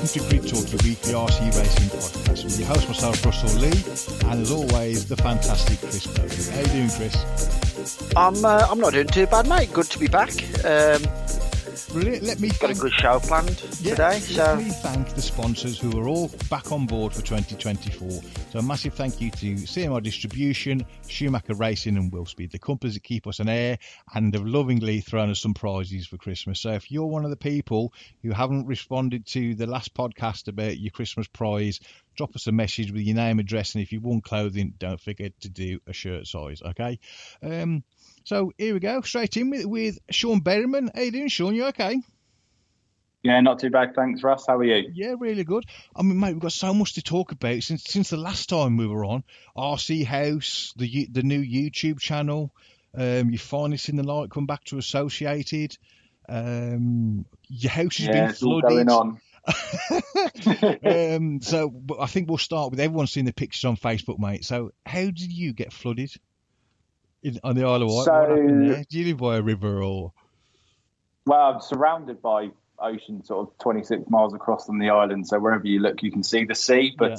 welcome to Grid Talk, your weekly RC racing podcast with your host, myself, Russell Lee, and as always, the fantastic Chris Bowden. How you doing, Chris? I'm not doing too bad, mate. Good to be back. Brilliant. Got a good show planned today. Let me thank the sponsors who are all back on board for 2024. So a massive thank you to CMR Distribution, Schumacher Racing and Willspeed, the companies that keep us on air and have lovingly thrown us some prizes for Christmas. So if you're one of the people who haven't responded to the last podcast about your Christmas prize, drop us a message with your name, address, and if you won clothing, don't forget to do a shirt size, okay? So here we go, straight in with Sean Berryman. How you doing, Sean? You okay? Yeah, not too bad, thanks, Russ. How are you? Yeah, really good. I mean, mate, we've got so much to talk about since the last time we were on. RC House, the new YouTube channel. You finally seen the light come back to Associated. Your house has been flooded. All going on. But I think we'll start with everyone's seen the pictures on Facebook, mate. So how did you get flooded on the Isle of Wight? What happened there? Do you live by a river or? Well, I'm surrounded by ocean, sort of 26 miles across on the island. So wherever you look, you can see the sea. But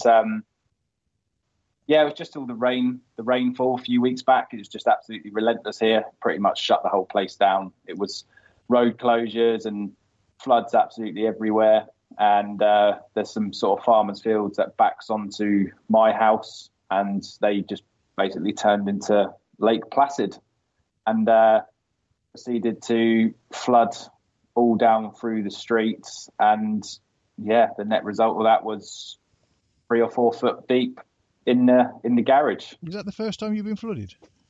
it was just all the rainfall a few weeks back. It was just absolutely relentless here. Pretty much shut the whole place down. It was road closures and floods absolutely everywhere. And there's some sort of farmers' fields that backs onto my house, and they just basically turned into Lake Placid, and proceeded to flood all down through the streets. And the net result of that was 3 or 4 foot deep in the garage. Is that the first time you've been flooded?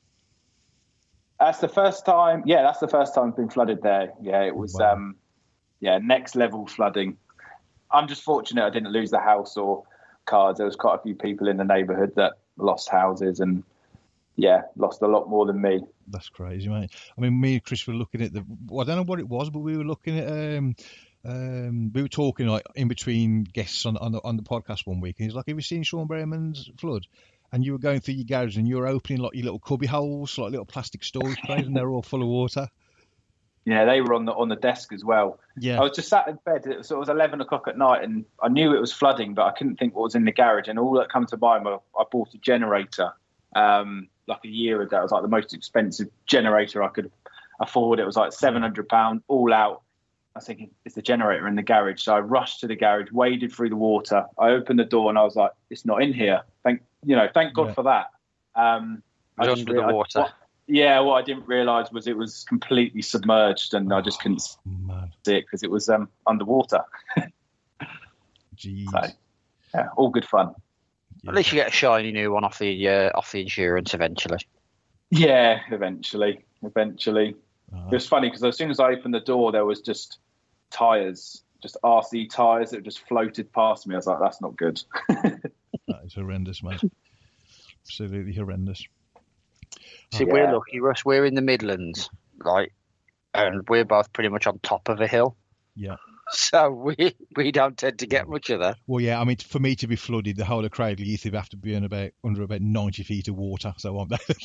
That's the first time. Yeah, that's the first time I've been flooded there. Yeah, it was. Wow. Next level flooding. I'm just fortunate I didn't lose the house or cars. There was quite a few people in the neighbourhood that lost houses and lost a lot more than me. That's crazy, mate. I mean, me and Chris were looking at I don't know what it was, but we were looking at we were talking like in between guests on the podcast one week, and he's like, "Have you seen Sean Berryman's flood?" And you were going through your garage and you were opening like your little cubby holes, like little plastic storage trays, and they were all full of water. Yeah, they were on the desk as well. Yeah, I was just sat in bed. It was 11 o'clock at night, and I knew it was flooding, but I couldn't think what was in the garage. And all that come to mind, I bought a generator like a year ago. It was like the most expensive generator I could afford. It was like £700 all out. I was thinking, it's the generator in the garage. So I rushed to the garage, waded through the water. I opened the door and I was like, it's not in here. Thank God for that. Under the water. What I didn't realise was it was completely submerged, and I just couldn't see it because it was underwater. Jeez. So, all good fun. At least you get a shiny new one off the insurance eventually. Yeah, eventually. It was funny because as soon as I opened the door, there was just tyres, just RC tyres that just floated past me. I was like, that's not good. That is horrendous, mate. Absolutely horrendous. See, we're lucky, Russ. We're in the Midlands, right? And we're both pretty much on top of a hill. Yeah. So we don't tend to get much of that. Well, yeah, I mean, for me to be flooded, the whole of Cradle Heath would have to be under about 90 feet of water. So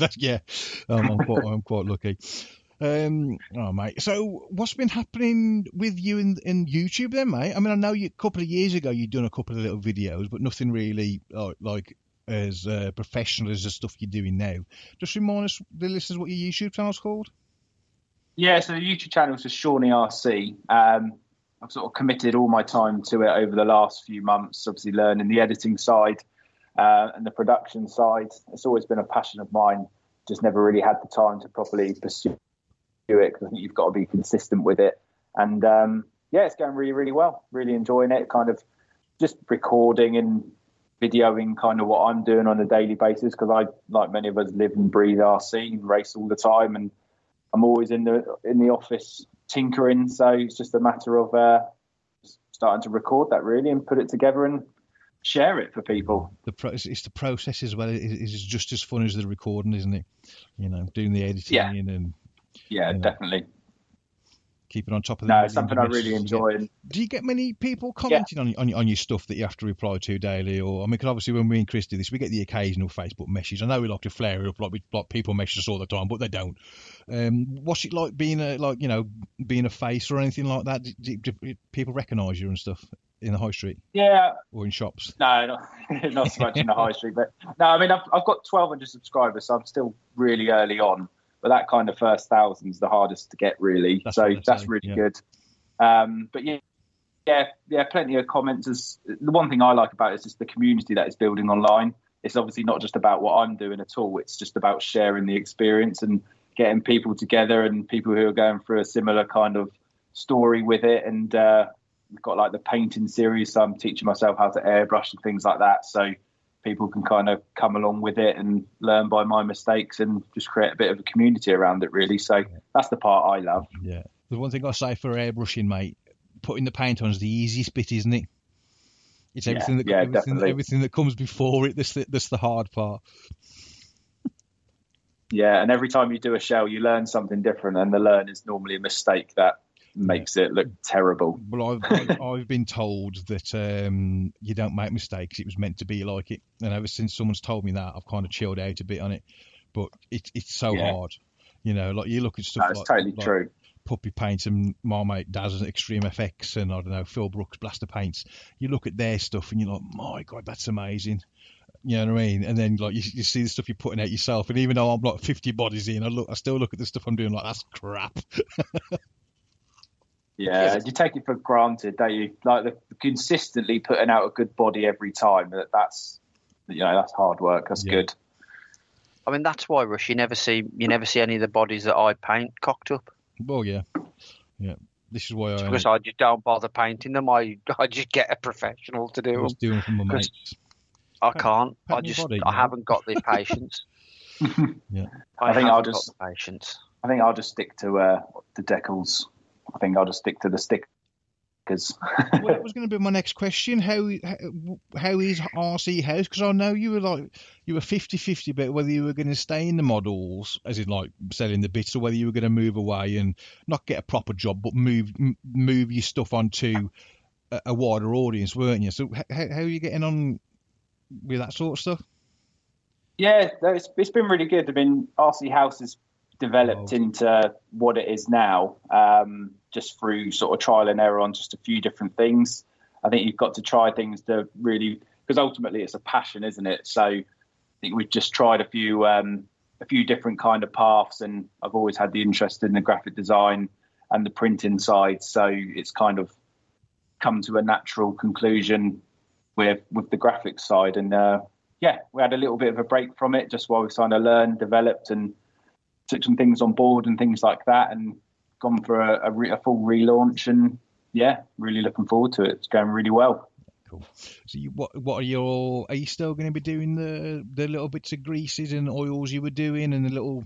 I'm quite lucky. Mate. So what's been happening with you in YouTube then, mate? I mean, I know a couple of years ago you'd done a couple of little videos, but nothing really like as professional as the stuff you're doing now. Just remind us, the listeners, what your YouTube channel's called? Yeah, so the YouTube channel is just Shawnee RC. I've sort of committed all my time to it over the last few months, obviously learning the editing side and the production side. It's always been a passion of mine, just never really had the time to properly pursue it because I think you've got to be consistent with it. And it's going really, really well. Really enjoying it, kind of just recording and videoing kind of what I'm doing on a daily basis because I, like many of us, live and breathe RC and race all the time, and I'm always in the office tinkering. So it's just a matter of starting to record that really and put it together and share it for people. It's the process as well. It's just as fun as the recording, isn't it? Doing the editing and definitely. Keeping on top of it's something I really enjoy. Do you get many people commenting on your stuff that you have to reply to daily? Or, I mean, because obviously when we and Chris do this, we get the occasional Facebook message. I know we like to flare it up like people message us all the time, but they don't. What's it like being a face or anything like that? Do people recognise you and stuff? in the high street? Yeah. Or in shops? No, not so much in the high street. But no, I mean, I've got 1,200 subscribers, so I'm still really early on. But that kind of first 1,000 is the hardest to get, really. That's really good. But yeah, plenty of commenters. The one thing I like about it is just the community that is building online. It's obviously not just about what I'm doing at all. It's just about sharing the experience and getting people together and people who are going through a similar kind of story with it. And we've got like the painting series, so I'm teaching myself how to airbrush and things like that. So people can kind of come along with it and learn by my mistakes and just create a bit of a community around it, really. So that's the part I love. Yeah. The one thing I say for airbrushing, mate, putting the paint on is the easiest bit, isn't it? It's everything everything that comes before it that's the hard part. Yeah, and every time you do a shell, you learn something different, and the learn is normally a mistake that makes it look terrible. Well, I've been told that you don't make mistakes. It was meant to be like it, and ever since someone's told me that, I've kind of chilled out a bit on it. But it's so hard, you know. Like you look at stuff. That's totally true. Puppy Paint and my mate Daz and Extreme FX and I don't know, Phil Brooks Blaster Paints. You look at their stuff and you're like, my God, that's amazing. You know what I mean? And then like you see the stuff you're putting out yourself, and even though I'm like 50 bodies in, I still look at the stuff I'm doing like, that's crap. Yeah, you take it for granted, don't you? Like the consistently putting out a good body every time. That's hard work. That's good. I mean, that's why, Rush, you never see any of the bodies that I paint cocked up. Well, yeah. This is why because I just don't bother painting them. I just get a professional to do them. Doing it for my mates. I can't. I haven't got the patience. Yeah. I think I'll just stick to the decals. I think I'll just stick to the stickers. Well, that was going to be my next question. How is RC House? Because I know you were 50-50 about whether you were going to stay in the models, as in like selling the bits, or whether you were going to move away and not get a proper job, but move your stuff onto a wider audience, weren't you? So how are you getting on with that sort of stuff? Yeah, it's been really good. I mean, RC House has developed into what it is now, just through sort of trial and error on just a few different things. I think you've got to try things to really, because ultimately it's a passion, isn't it? So I think we've just tried a few different kind of paths, and I've always had the interest in the graphic design and the printing side. So it's kind of come to a natural conclusion with the graphics side. And we had a little bit of a break from it just while we kind of learned, developed, and took some things on board and things like that, and gone for a full relaunch. And really looking forward to it. It's going really well. Cool. So what are you still going to be doing the little bits of greases and oils you were doing, and the little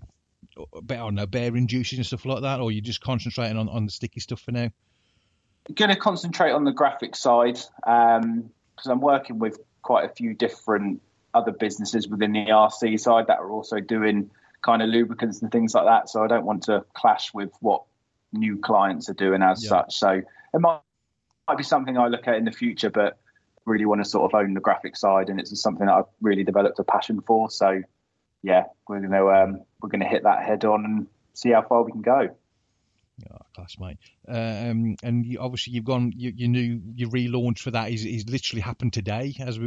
bearing juices and stuff like that, or are you just concentrating on the sticky stuff for now? I'm going to concentrate on the graphic side, because I'm working with quite a few different other businesses within the RC side that are also doing kind of lubricants and things like that. So I don't want to clash with what new clients are doing as such. So it might be something I look at in the future, but really want to sort of own the graphic side, and it's just something that I've really developed a passion for. So we're going to hit that head on and see how far we can go. Oh, class, mate. And obviously you've gone. Your relaunch for that is literally happened today. As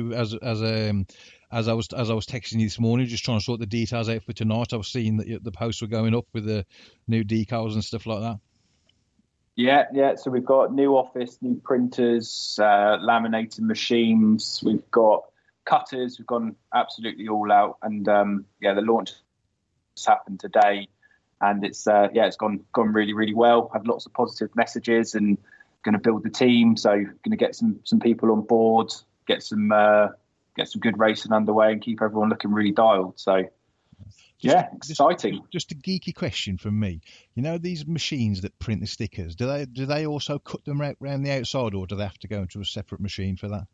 I was texting you this morning, just trying to sort the details out for tonight. I was seeing that the posts were going up with the new decals and stuff like that. Yeah. So we've got new office, new printers, laminating machines. We've got cutters. We've gone absolutely all out, and the launch has happened today. And it's gone really, really well. Had lots of positive messages, and going to build the team. So going to get some people on board, get some good racing underway, and keep everyone looking really dialed. So exciting. Just a geeky question from me. You know these machines that print the stickers, do they also cut them around the outside, or do they have to go into a separate machine for that?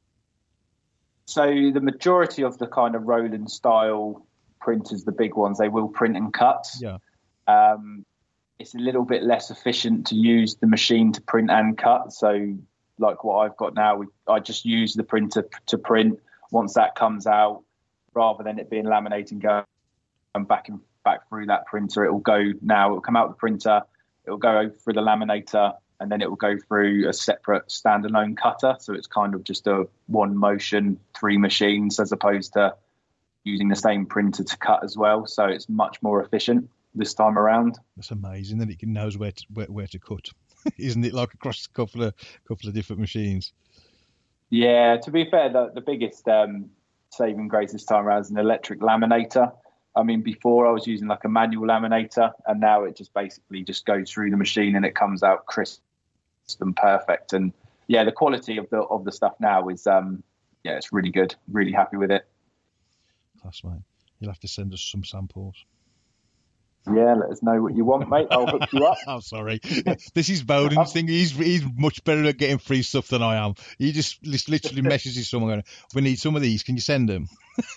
So the majority of the kind of Roland style printers, the big ones, they will print and cut. Yeah. It's a little bit less efficient to use the machine to print and cut. So like what I've got now, I just use the printer to print. Once that comes out, rather than it being laminating going back through that printer, it'll come out the printer, it'll go through the laminator, and then it will go through a separate standalone cutter. So it's kind of just a one motion, 3 machines, as opposed to using the same printer to cut as well. So it's much more efficient this time around. That's amazing that it knows where to cut, isn't it? Like across a couple of different machines. Yeah, to be fair, the biggest saving grace this time around is an electric laminator. I mean, before I was using like a manual laminator, and now it just basically just goes through the machine and it comes out crisp and perfect. And yeah, the quality of the stuff now is it's really good. Really happy with it. Class, mate. You'll have to send us some samples. Yeah, let us know what you want, mate. I'll hook you up. I'm sorry. This is Bowden's thing. He's much better at getting free stuff than I am. He just literally messages someone going, "We need some of these. Can you send them?"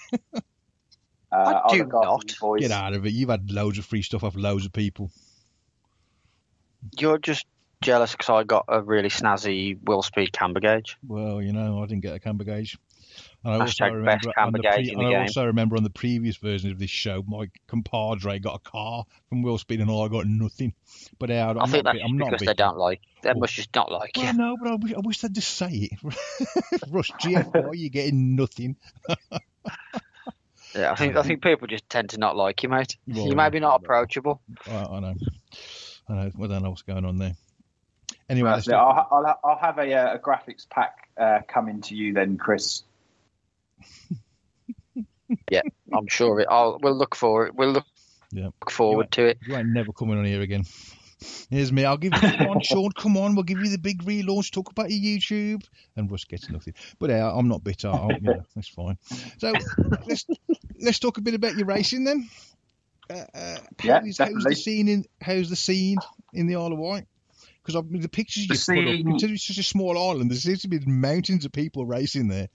I do not. Get out of it. You've had loads of free stuff off loads of people. You're just jealous because I got a really snazzy Willspeed camber gauge. Well, I didn't get a camber gauge. And I also remember on the previous version of this show, my compadre got a car from Willspeed and I got nothing. But I think that's because they don't like. They must just not like you. Well, no, but I wish they'd just say it. Rush GFI, you're getting nothing. Yeah, I think people just tend to not like you, mate. Well, you're maybe not approachable. I know. I don't know what's going on there. Anyway, I'll have a graphics pack coming to you then, Chris. Yeah, I'm sure we'll look for it. We'll look forward to it. You ain't never coming on here again. Here's me. I'll give you one, Sean. Come on, we'll give you the big relaunch. Talk about your YouTube, and Russ gets nothing. But I'm not bitter. That's fine. So let's talk a bit about your racing then. How's the scene in the Isle of Wight? Because the pictures you put up, considering it's such a small island, there seems to be mountains of people racing there.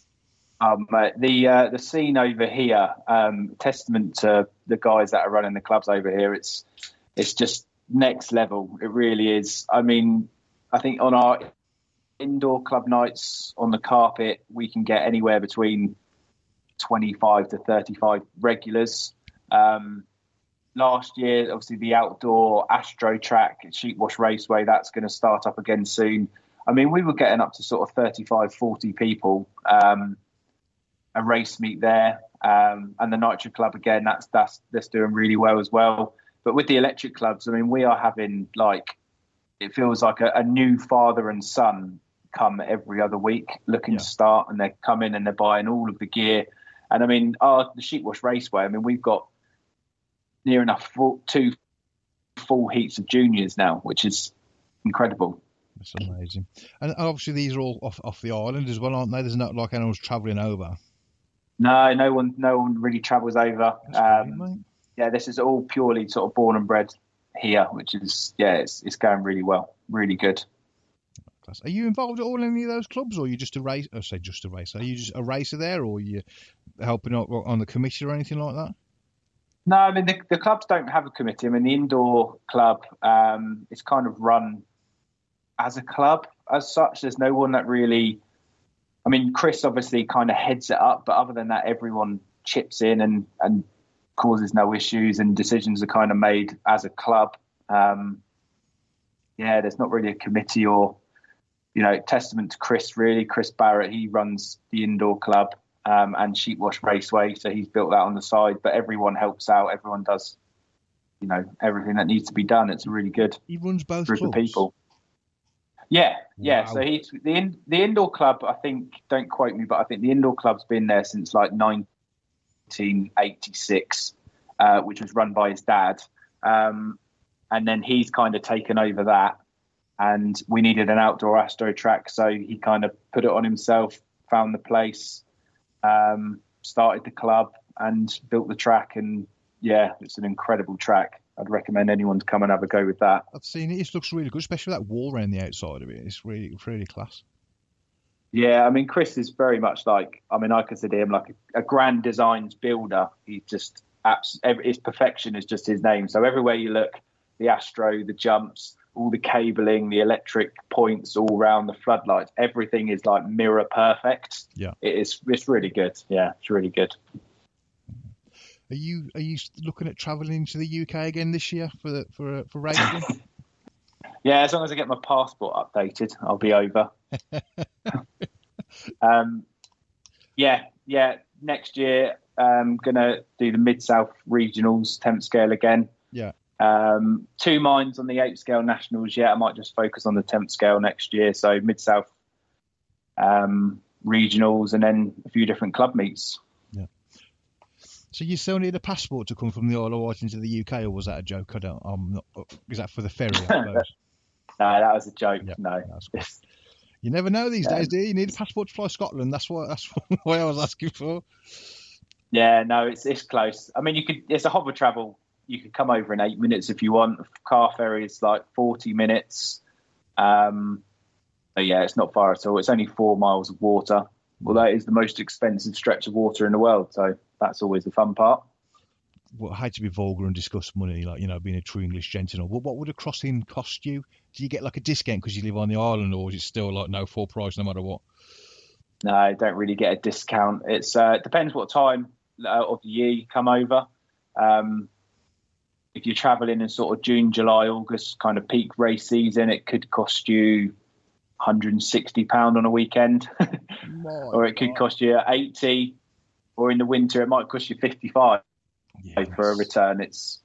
The scene over here, testament to the guys that are running the clubs over here. It's just next level. It really is. I mean, I think on our indoor club nights on the carpet, we can get anywhere between 25 to 35 regulars. Last year, obviously, the outdoor Astro track at Sheepwash Raceway, that's going to start up again soon. I mean, we were getting up to sort of 35, 40 people. A race meet there, and the Nitro Club again. That's doing really well as well. But with the electric clubs, I mean, we are having it feels like a new father and son come every other week looking to start, and they're coming and they're buying all of the gear. And I mean, the Sheepwash Raceway. I mean, we've got near enough 2 full heats of juniors now, which is incredible. That's amazing. And obviously, these are all off the island as well, aren't they? There's not like anyone's travelling over. No one really travels over. This is all purely sort of born and bred here, which is it's going really well, really good. Are you involved at all in any of those clubs, or are you just a race? Are you just a racer there, or are you helping out on the committee or anything like that? No, I mean the clubs don't have a committee. I mean the indoor club is kind of run as a club as such. There's no one that really. I mean, Chris obviously kind of heads it up, but other than that, everyone chips in and causes no issues, and decisions are kind of made as a club. There's not really a committee or, testament to Chris, really. Chris Barrett, he runs the indoor club and Sheepwash Raceway, so he's built that on the side, but everyone helps out. Everyone does, everything that needs to be done. It's a really good he runs both group clubs. Of people. Yeah. Wow. So he's the indoor club. I think, don't quote me, but I think the indoor club's been there since 1986, which was run by his dad. And then he's kind of taken over that. And we needed an outdoor Astro track, so he kind of put it on himself, found the place, started the club, and built the track. And it's an incredible track. I'd recommend anyone to come and have a go with that. I've seen it. It looks really good, especially that wall around the outside of it. It's really, really class. Yeah, I mean, Chris is very much I consider him like a grand designs builder. He's just his perfection is just his name. So everywhere you look, the Astro, the jumps, all the cabling, the electric points all around, the floodlights, everything is like mirror perfect. Yeah, it's really good. Yeah, it's really good. Are you looking at travelling to the UK again this year for racing? Yeah, as long as I get my passport updated, I'll be over. Next year, I'm going to do the Mid-South Regionals 10th scale again. Yeah. 2 minds on the 8th scale nationals yet. I might just focus on the 10th scale next year. So Mid-South regionals and then a few different club meets. Yeah. So you still need a passport to come from the Isle of Wight into the UK, or was that a joke? Is that for the ferry, I suppose? No, that was a joke. Yeah, no. You never know these days, do you? You need a passport to fly Scotland. That's what I was asking for. Yeah, no, it's close. I mean, it's a hover travel. You could come over in 8 minutes if you want. Car ferry is like 40 minutes. But yeah, it's not far at all. It's only 4 miles of water. Although it is the most expensive stretch of water in the world, so that's always the fun part. Well, I hate to be vulgar and discuss money, like, being a true English gentleman. Well, what would a crossing cost you? Do you get like a discount because you live on the island, or is it still like no full price no matter what? No, I don't really get a discount. It depends what time of the year you come over. If you're travelling in sort of June, July, August, kind of peak race season, it could cost you £160 on a weekend, or it could cost you 80, or in the winter it might cost you 55 for a return. It's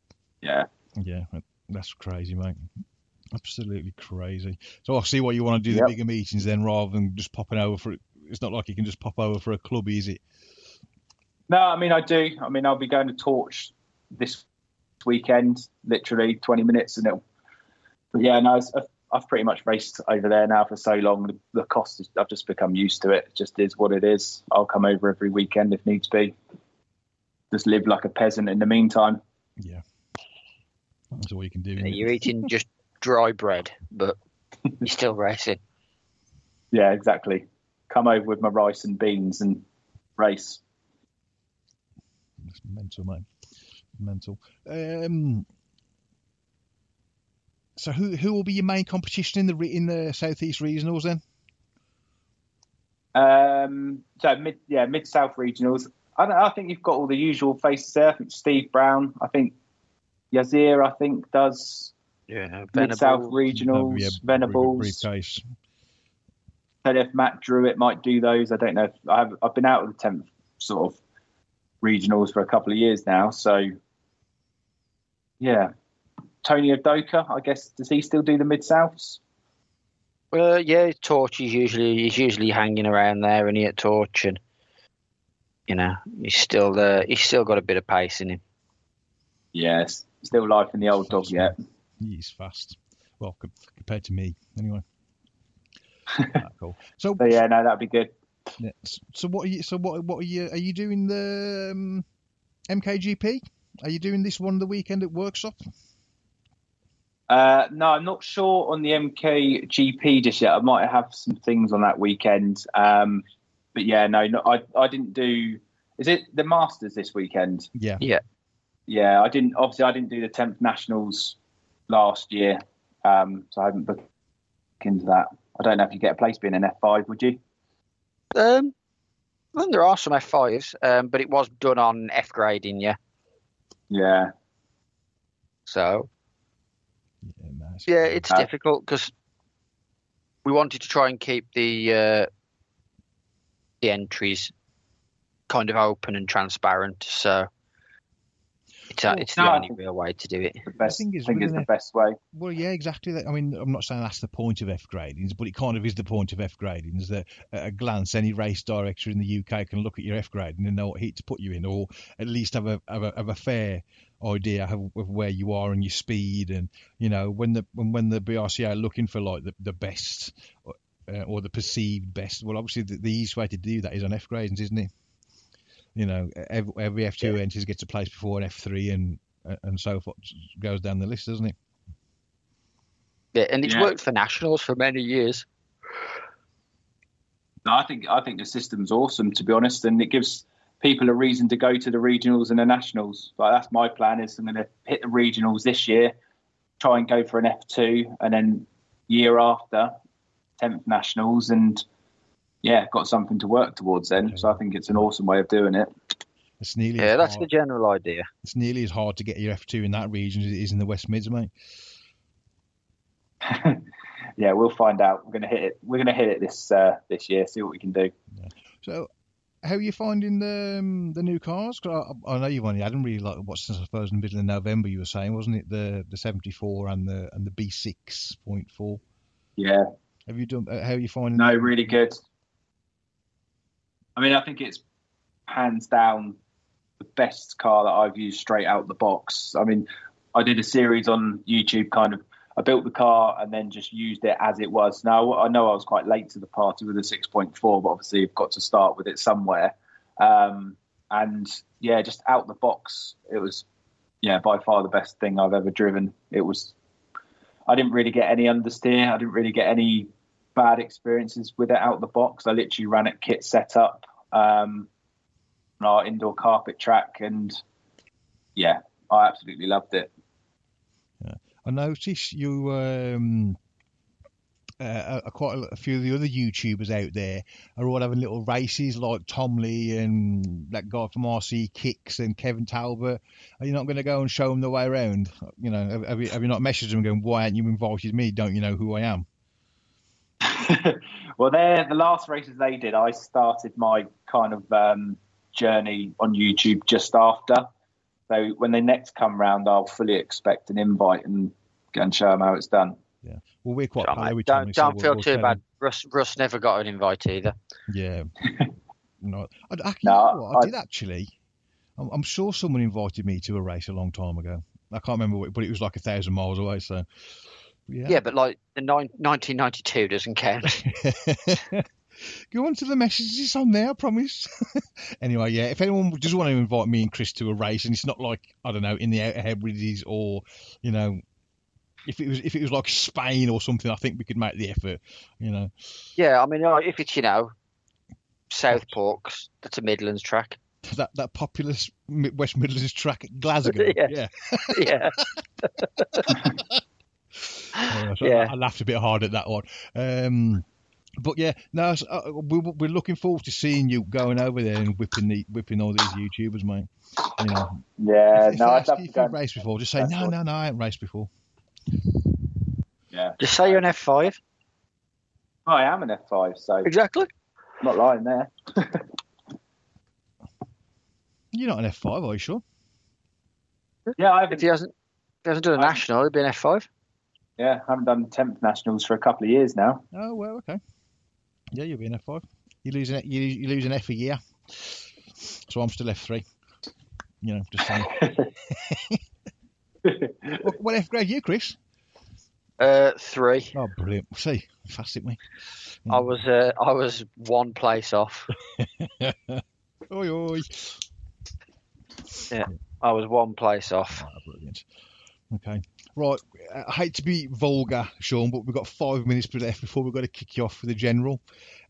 that's crazy, mate. Absolutely crazy. So I see why you want to do the bigger meetings then, rather than just popping over for it. It's not like you can just pop over for a club, is it? No, I mean I do. I mean I'll be going to Torch this weekend, literally 20 minutes, and I've pretty much raced over there now for so long. The cost is, I've just become used to it. It just is what it is. I'll come over every weekend if needs be. Just live like a peasant in the meantime. Yeah. That's all you can do. You're eating just dry bread, but you're still racing. Yeah, exactly. Come over with my rice and beans and race. It's mental, mate. Mental. So who will be your main competition in the Southeast Regionals then? Mid-South Regionals. I think you've got all the usual faces there. I think Steve Brown. I think Yazir. Does Mid-South Regionals. Venables. Briefcase. I don't know if Matt Druitt might do those. I don't know. I've been out of the 10th sort of regionals for a couple of years now. So yeah. Tony Odoka, I guess, does he still do the Mid-Souths? Yeah, Torch he's usually hanging around there, and he at Torch, and he's still got a bit of pace in him. Yes, still life in the old dog yet. He's fast. Well, compared to me, anyway. Cool. So that'd be good. Yeah. So what are you doing the MKGP? Are you doing this one the weekend at Workshop? No, I'm not sure on the MKGP just yet. I might have some things on that weekend. But yeah, no, I didn't do. Is it the Masters this weekend? Yeah. Yeah, I didn't do the 10th Nationals last year, so I haven't booked into that. I don't know if you get a place being an F5, would you? I think there are some F5s, but it was done on F grading, yeah. Yeah. So. Yeah, it's difficult because we wanted to try and keep the entries kind of open and transparent. So it's the only real way to do it. I think it's the best way. Well, yeah, exactly. I mean, I'm not saying that's the point of F gradings, but it kind of is the point of F gradings. That at a glance, any race director in the UK can look at your F grading and know what heat to put you in, or at least have a fair idea of where you are and your speed. And when the BRCA are looking for like the best or the perceived best, well, obviously the easiest way to do that is on F gradings, isn't it? Every F2 entries gets a place before an F3 and so forth, goes down the list, doesn't it? Yeah, and it's worked for nationals for many years. No, I think the system's awesome, to be honest, and it gives people a reason to go to the regionals and the nationals. Like, that's my plan. Is I'm going to hit the regionals this year, try and go for an F2, and then year after 10th nationals, and got something to work towards then. So I think it's an awesome way of doing it. It's nearly that's the general idea. It's nearly as hard to get your F2 in that region as it is in the West Mids, mate. Yeah, we'll find out. We're gonna hit it. We're gonna hit it this year. See what we can do. Yeah. So, how are you finding the new cars? 'Cause I know you've only had them really like since I suppose in the middle of November. You were saying, wasn't it, the 74 and the B6.4? Yeah. Have you done? How are you finding? No, really good. I mean, I think it's hands down the best car that I've used straight out the box. I mean, I did a series on YouTube, kind of. I built the car and then just used it as it was. Now, I know I was quite late to the party with a 6.4, but obviously you've got to start with it somewhere. And yeah, just out the box, it was, by far the best thing I've ever driven. I didn't really get any understeer. I didn't really get any bad experiences with it out the box. I literally ran it kit set up on our indoor carpet track, and yeah, I absolutely loved it. Yeah. I noticed you quite a few of the other YouTubers out there are all having little races, like Tom Lee and that guy from RC Kicks and Kevin Talbot. Are you not going to go and show them the way around? Have you not messaged them going, why aren't you invited me? Don't you know who I am? Well, they're the last races they did. I started my kind of journey on YouTube just after. So when they next come round, I'll fully expect an invite and go and show them how it's done. Yeah, well, we're quite pal with Tommy. Don't feel too bad. Russ never got an invite either. Yeah. No, I did actually. I'm sure someone invited me to a race a long time ago. I can't remember, but it was like 1,000 miles away. So. Yeah, but like the 1992 doesn't count. Go on to the messages on there, I promise. Anyway, yeah, if anyone does want to invite me and Chris to a race, and it's not like, I don't know, in the Outer Hebrides or, if it was like Spain or something, I think we could make the effort, Yeah, I mean, if it's, Southport, that's a Midlands track. That populous West Midlands track, Glasgow. Yeah. Yeah. I laughed a bit hard at that one. But yeah, no, we're looking forward to seeing you going over there and whipping all these YouTubers, mate. Yeah, if I'd love to go. Raced before, just say no, I haven't raced before. Yeah, just say you're an F5. I am an F5, so exactly. I'm not lying there. You're not an F5, are you sure? Yeah, if he hasn't done a national, he'd be an F5. Yeah, I haven't done 10th nationals for a couple of years now. Oh well, okay. Yeah, you'll be an F5. You lose an F a year, so I'm still F3. Just saying. What F grade are you, Chris? 3. Oh, brilliant! See, fast, isn't we? I was one place off. Oi, oi. Yeah, I was one place off. Oh, brilliant. Okay. Right, I hate to be vulgar, Sean, but we've got 5 minutes left before we've got to kick you off for the general.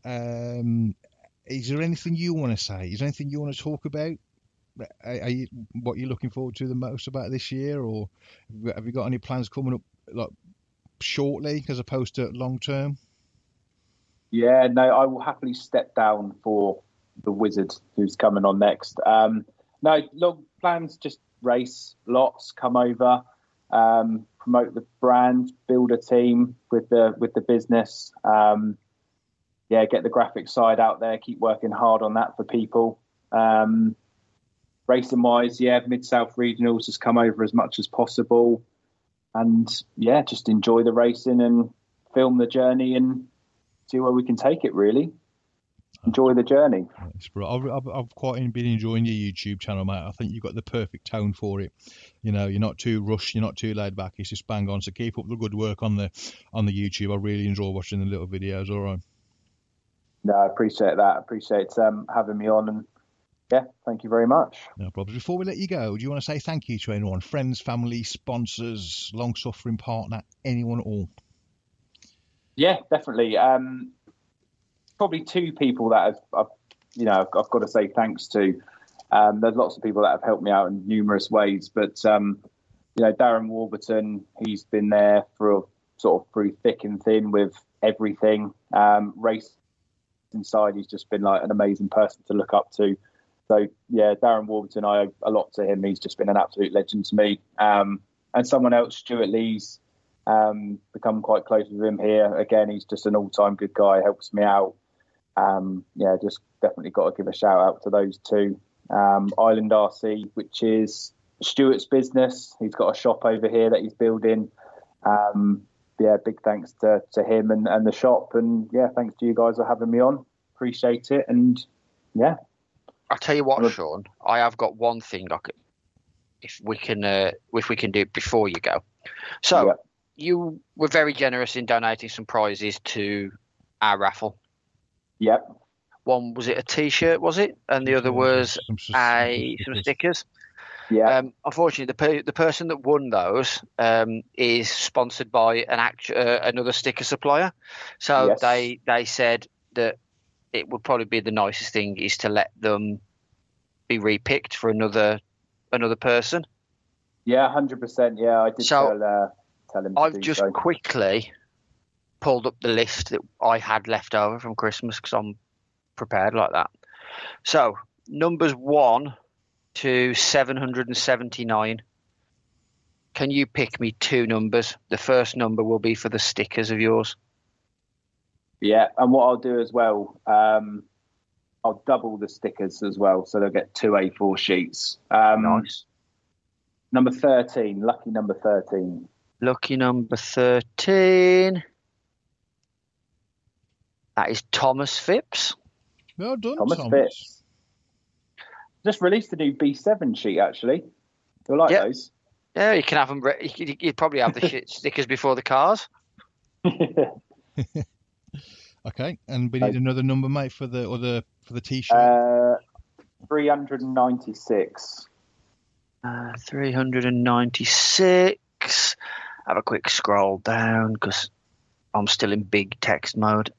Is there anything you want to say? Is there anything you want to talk about? What you're looking forward to the most about this year, or have you got any plans coming up like shortly as opposed to long term? Yeah, no, I will happily step down for the Wizard who's coming on next. No, long plans, just race lots, come over. Promote the brand, build a team with the business. Get the graphic side out there. Keep working hard on that for people. Racing wise, Mid-South Regionals, just come over as much as possible, and just enjoy the racing and film the journey and see where we can take it. Really. Enjoy the journey. I've quite been enjoying your YouTube channel, mate. I think you've got the perfect tone for it. You're not too rushed, you're not too laid back. It's just bang on. So keep up the good work on the YouTube. I really enjoy watching the little videos. All right. No, I appreciate that. I appreciate having me on, and thank you very much. No problems. Before we let you go, do you want to say thank you to anyone? Friends, family, sponsors, long-suffering partner, anyone at all? Yeah, definitely. Probably 2 people that I've got to say thanks to. There's lots of people that have helped me out in numerous ways, but Darren Warburton, he's been there for sort of through thick and thin with everything. Race inside, he's just been like an amazing person to look up to. So Darren Warburton, I owe a lot to him. He's just been an absolute legend to me. And someone else, Stuart Lees, Become quite close with him here. Again, he's just an all-time good guy, helps me out. Just definitely got to give a shout out to those two. Island RC, which is Stuart's business. He's got a shop over here that he's building. Big thanks to him and the shop. And thanks to you guys for having me on. Appreciate it. And I'll tell you what, Sean, I have got one thing if we can do it before you go. So you were very generous in donating some prizes to our raffle. Yep. One, was it a T-shirt, was it? And the other was some stickers. Yeah. Unfortunately, the person that won those is sponsored by another sticker supplier. So they said that it would probably be the nicest thing is to let them be repicked for another person. Yeah, 100%. Yeah, I did tell him to I've just quickly pulled up the list that I had left over from Christmas because I'm prepared like that. So numbers 1 to 779. Can you pick me 2 numbers? The first number will be for the stickers of yours. Yeah, and what I'll do as well, I'll double the stickers as well, so they'll get 2 A4 sheets. Nice. Number 13, lucky number 13. Lucky number 13. That is Thomas Phipps. Well done, Thomas Phipps. Just released a new B7 sheet, actually. You'll like those. Yeah, you can have them. You'd probably have the stickers before the cars. Okay, and we need another number, mate, for the T-shirt. 396. 396. Have a quick scroll down because I'm still in big text mode.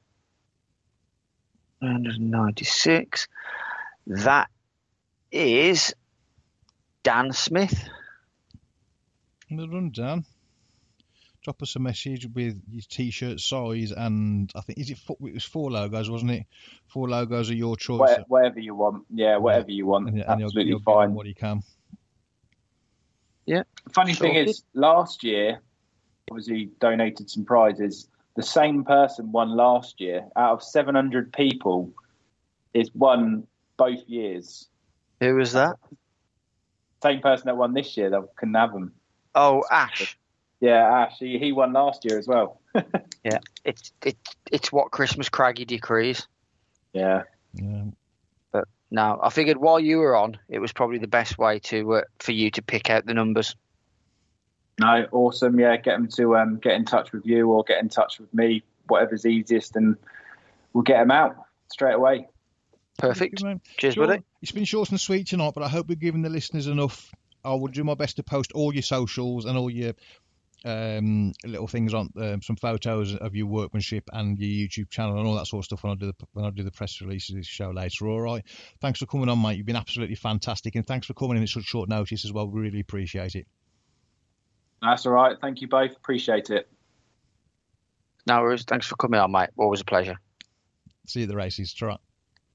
396. That is Dan Smith. Well done, Dan. Drop us a message with your T-shirt size, and I think it was 4 logos, wasn't it? 4 logos are your choice. Whatever you want. Yeah, whatever you want. And absolutely you'll fine. What you can. Yeah. Funny thing is, last year, obviously donated some prizes. The same person won last year. Out of 700 people, is won both years. Who was that? Same person that won this year. That couldn't have them. Oh, Ash. Yeah, Ash. He won last year as well. Yeah, it's what Christmas Craggy decrees. Yeah. But no, I figured while you were on, it was probably the best way to for you to pick out the numbers. No, awesome. Yeah, get them to get in touch with you or get in touch with me, whatever's easiest, and we'll get them out straight away. Perfect. Cheers, Sean, buddy. It's been short and sweet tonight, but I hope we've given the listeners enough. I will do my best to post all your socials and all your little things on some photos of your workmanship and your YouTube channel and all that sort of stuff when I do the press releases of this show later. All right. Thanks for coming on, mate. You've been absolutely fantastic, and thanks for coming in at such short notice as well. We really appreciate it. That's all right. Thank you both. Appreciate it. No worries. Thanks for coming on, mate. Always a pleasure. See you at the races. It's all right.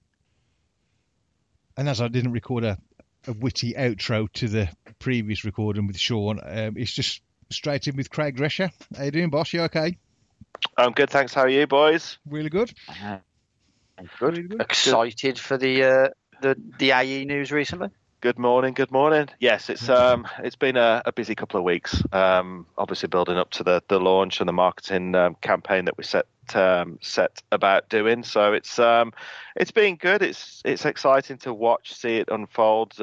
And as I didn't record a witty outro to the previous recording with Sean, it's just straight in with Craig Drescher. How you doing, boss? You okay? I'm good, thanks. How are you, boys? Really good. Good. Really good. Excited for the AE news recently? Good morning. Yes, it's been a busy couple of weeks. Obviously building up to the launch and the marketing campaign that we set about doing. So it's been good. It's exciting to see it unfold.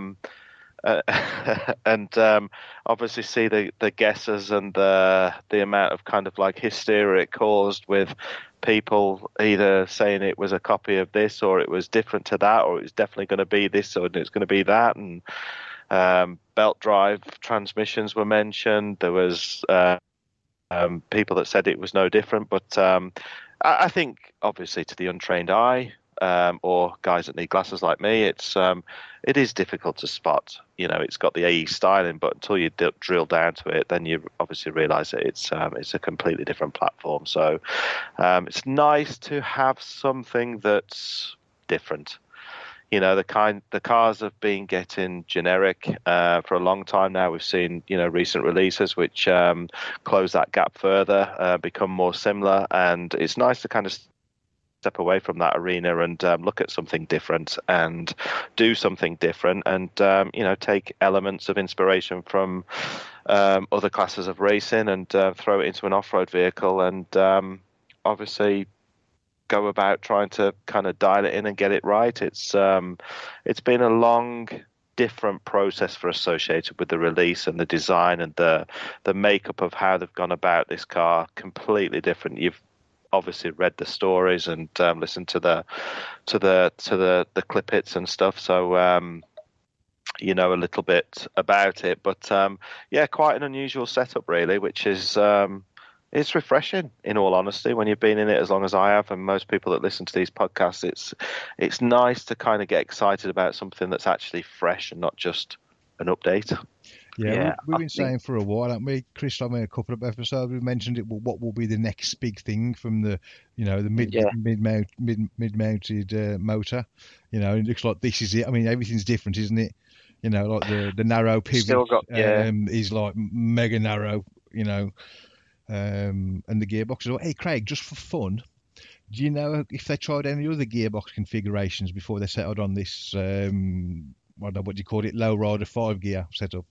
And obviously see the guesses and the amount of kind of like hysteria it caused with people either saying it was a copy of this or it was different to that or it was definitely going to be this or it's going to be that, and belt drive transmissions were mentioned. There was people that said it was no different, but I think obviously to the untrained eye or guys that need glasses like me, it is difficult to spot. You know, it's got the AE styling, but until you drill down to it, then you obviously realise that it's a completely different platform. So it's nice to have something that's different. the cars have been getting generic for a long time now. We've seen, recent releases which close that gap further, become more similar, and it's nice to kind of step away from that arena and look at something different and do something different, and take elements of inspiration from other classes of racing and throw it into an off-road vehicle, and obviously go about trying to kind of dial it in and get it right. It's been a long, different process for Associated with the release and the design and the makeup of how they've gone about this car. Completely different. You've obviously read the stories and listened to the clip hits and stuff, so you know a little bit about it. But quite an unusual setup, really, which is it's refreshing, in all honesty, when you've been in it as long as I have, and most people that listen to these podcasts. It's nice to kind of get excited about something that's actually fresh and not just an update. Yeah, we've been saying for a while, haven't we, Chris? I mean, a couple of episodes we mentioned it. What will be the next big thing from the mid-mounted motor? It looks like this is it. I mean, everything's different, isn't it? Like the narrow pivot is like mega narrow. And the gearbox as well. Hey, Craig, just for fun, do you know if they tried any other gearbox configurations before they settled on this, I don't know, what do you call it, low rider 5-gear setup?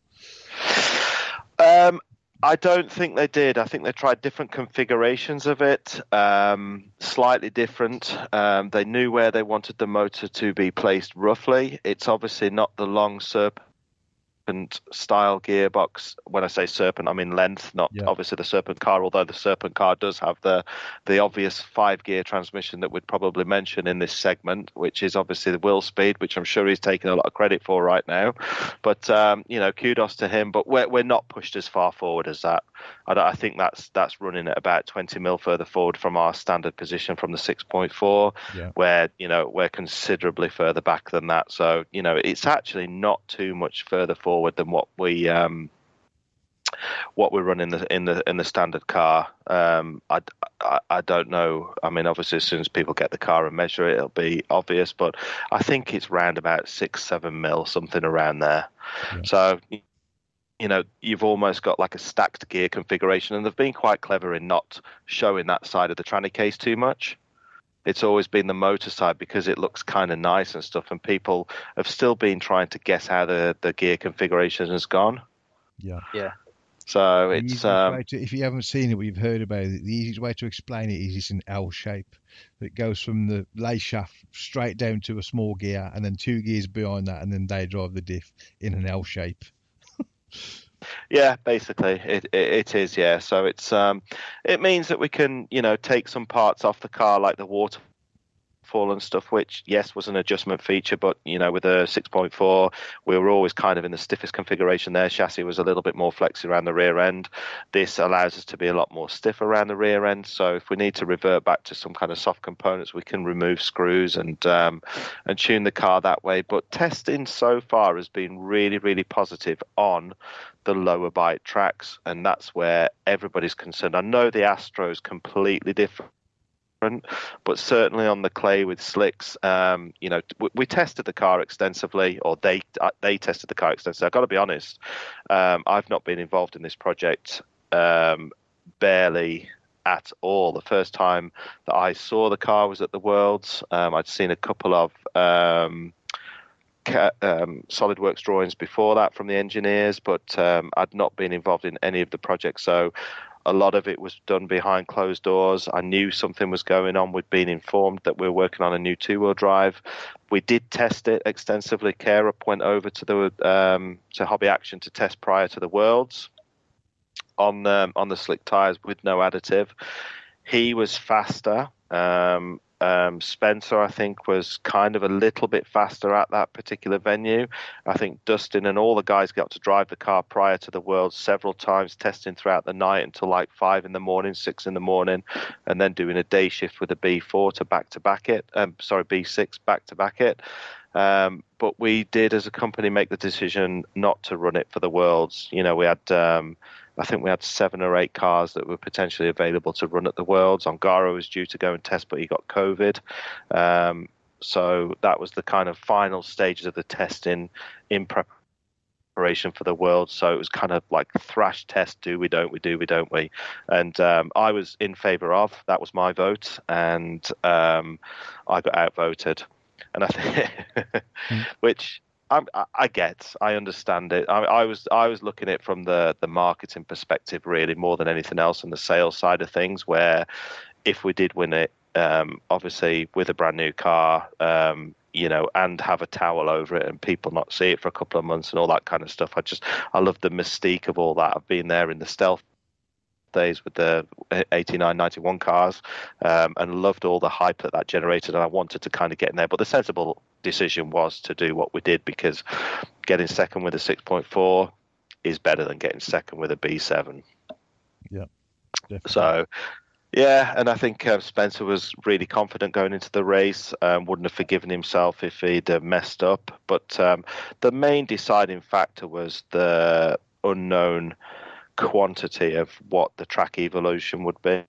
I don't think they did. I think they tried different configurations of it, slightly different. They knew where they wanted the motor to be placed roughly. It's obviously not the long serpent style gearbox. When I say serpent, I mean length, not obviously the serpent car, although the serpent car does have the obvious 5-gear transmission that we'd probably mention in this segment, which is obviously the Will Speed, which I'm sure he's taking a lot of credit for right now. But kudos to him. But we're not pushed as far forward as that. I think that's running at about 20 mil further forward from our standard position from the 6.4, where we're considerably further back than that. So it's actually not too much further forward than what we run in the standard car. I don't know. I mean, obviously, as soon as people get the car and measure it, it'll be obvious. But I think it's round about 6-7 mil, something around there. Yeah. So you've almost got like a stacked gear configuration, and they've been quite clever in not showing that side of the tranny case too much. It's always been the motor side because it looks kind of nice and stuff, and people have still been trying to guess how the gear configuration has gone. Yeah. So it's if you haven't seen it, but you've heard about it, the easiest way to explain it is it's an L shape that goes from the lay shaft straight down to a small gear, and then 2 gears behind that, and then they drive the diff in an L shape. Yeah, basically it is. Yeah, so it's it means that we can take some parts off the car, like the waterfall and stuff, which was an adjustment feature, but with a 6.4 we were always kind of in the stiffest configuration there. Chassis was a little bit more flexy around the rear end. This allows us to be a lot more stiff around the rear end, so if we need to revert back to some kind of soft components, we can remove screws and tune the car that way. But testing so far has been really, really positive on the lower bite tracks, and that's where everybody's concerned. I know the Astro is completely different, but certainly on the clay with slicks, we tested the car extensively, or they tested the car extensively. I've got to be honest, I've not been involved in this project barely at all. The first time that I saw the car was at the Worlds. I'd seen a couple of SolidWorks drawings before that from the engineers, but I'd not been involved in any of the projects, so a lot of it was done behind closed doors. I knew something was going on. We'd been informed that we were working on a new 2-wheel drive. We did test it extensively. Carup went over to to Hobby Action to test prior to the Worlds on the slick tires with no additive. He was faster. Spencer, I think, was kind of a little bit faster at that particular venue. I think Dustin and all the guys got to drive the car prior to the World several times, testing throughout the night until like 5 in the morning, 6 in the morning, and then doing a day shift with a B4 to back-to-back it. B6 back-to-back it. But we did, as a company, make the decision not to run it for the Worlds. We had I think we had 7 or 8 cars that were potentially available to run at the Worlds. Ongaro was due to go and test, but he got COVID. So that was the kind of final stages of the testing in preparation for the World. So it was kind of like thrash test: do we, don't we, do we, don't we? And I was in favour of. That was my vote, and I got outvoted. And I think, which I get, I understand it. I was looking at it from the marketing perspective, really, more than anything else, and the sales side of things. Where if we did win it, obviously with a brand new car, and have a towel over it and people not see it for a couple of months and all that kind of stuff. I love the mystique of all that. I've been there in the stealth days with the 89, 91 cars, and loved all the hype that generated, and I wanted to kind of get in there. But the sensible decision was to do what we did, because getting second with a 6.4 is better than getting second with a B7. Yeah, definitely. So yeah, and I think Spencer was really confident going into the race, wouldn't have forgiven himself if he'd messed up. But the main deciding factor was the unknown quantity of what the track evolution would be,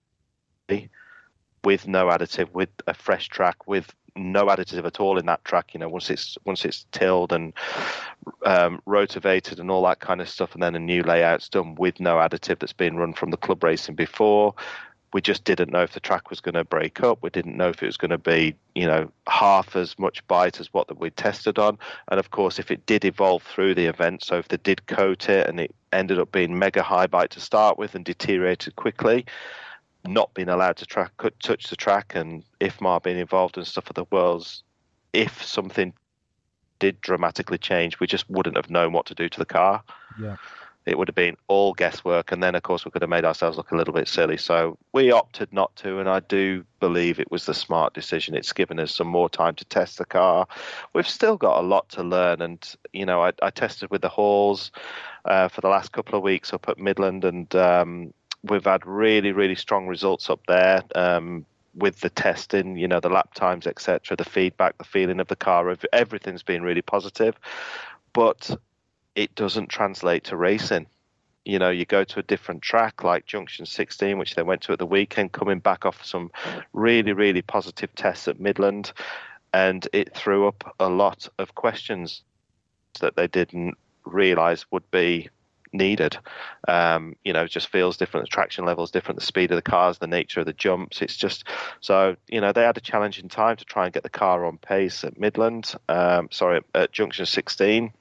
with no additive, with a fresh track, with no additive at all in that track. Once it's tilled and rotivated and all that kind of stuff, and then a new layout's done with no additive that's been run from the club racing before. We just didn't know if the track was going to break up. We didn't know if it was going to be, half as much bite as what we tested on. And of course, if it did evolve through the event, so if they did coat it and it ended up being mega high bite to start with and deteriorated quickly, not being allowed to touch the track, and IFMAR being involved and stuff of the Worlds, if something did dramatically change, we just wouldn't have known what to do to the car. Yeah. It would have been all guesswork, and then, of course, we could have made ourselves look a little bit silly. So we opted not to, and I do believe it was the smart decision. It's given us some more time to test the car. We've still got a lot to learn, and, I tested with the Halls for the last couple of weeks up at Midland, and we've had really, really strong results up there with the testing, the lap times, etc., the feedback, the feeling of the car. Everything's been really positive. But it doesn't translate to racing. You go to a different track like Junction 16, which they went to at the weekend, coming back off some really, really positive tests at Midland, and it threw up a lot of questions that they didn't realise would be needed. It just feels different. The traction levels different, the speed of the cars, the nature of the jumps. It's just so they had a challenging time to try and get the car on pace at Midland. At Junction 16.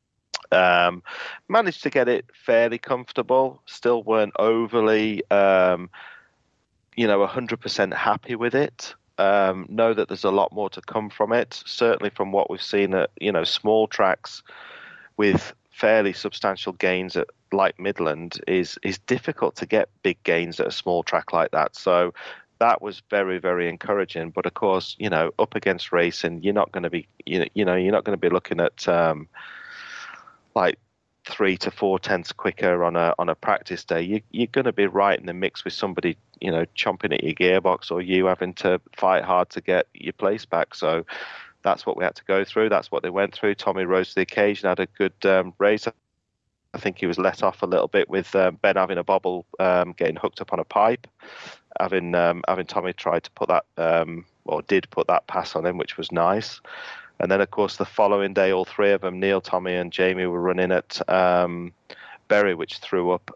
Managed to get it fairly comfortable. Still weren't overly, 100% happy with it. Know that there's a lot more to come from it. Certainly from what we've seen at, small tracks with fairly substantial gains at like Midland is difficult to get big gains at a small track like that. So that was very, very encouraging. But of course, up against racing, you're not going to be, you're not going to be looking at, like 3 to 4 tenths quicker on a practice day. You're going to be right in the mix with somebody, chomping at your gearbox, or you having to fight hard to get your place back. So that's what we had to go through. That's what they went through. Tommy rose to the occasion, had a good race. I think he was let off a little bit with Ben having a bobble, getting hooked up on a pipe, having Tommy tried to put that, or did put that pass on him, which was nice. And then, of course, the following day, all three of them, Neil, Tommy, and Jamie, were running at Bury, which threw up,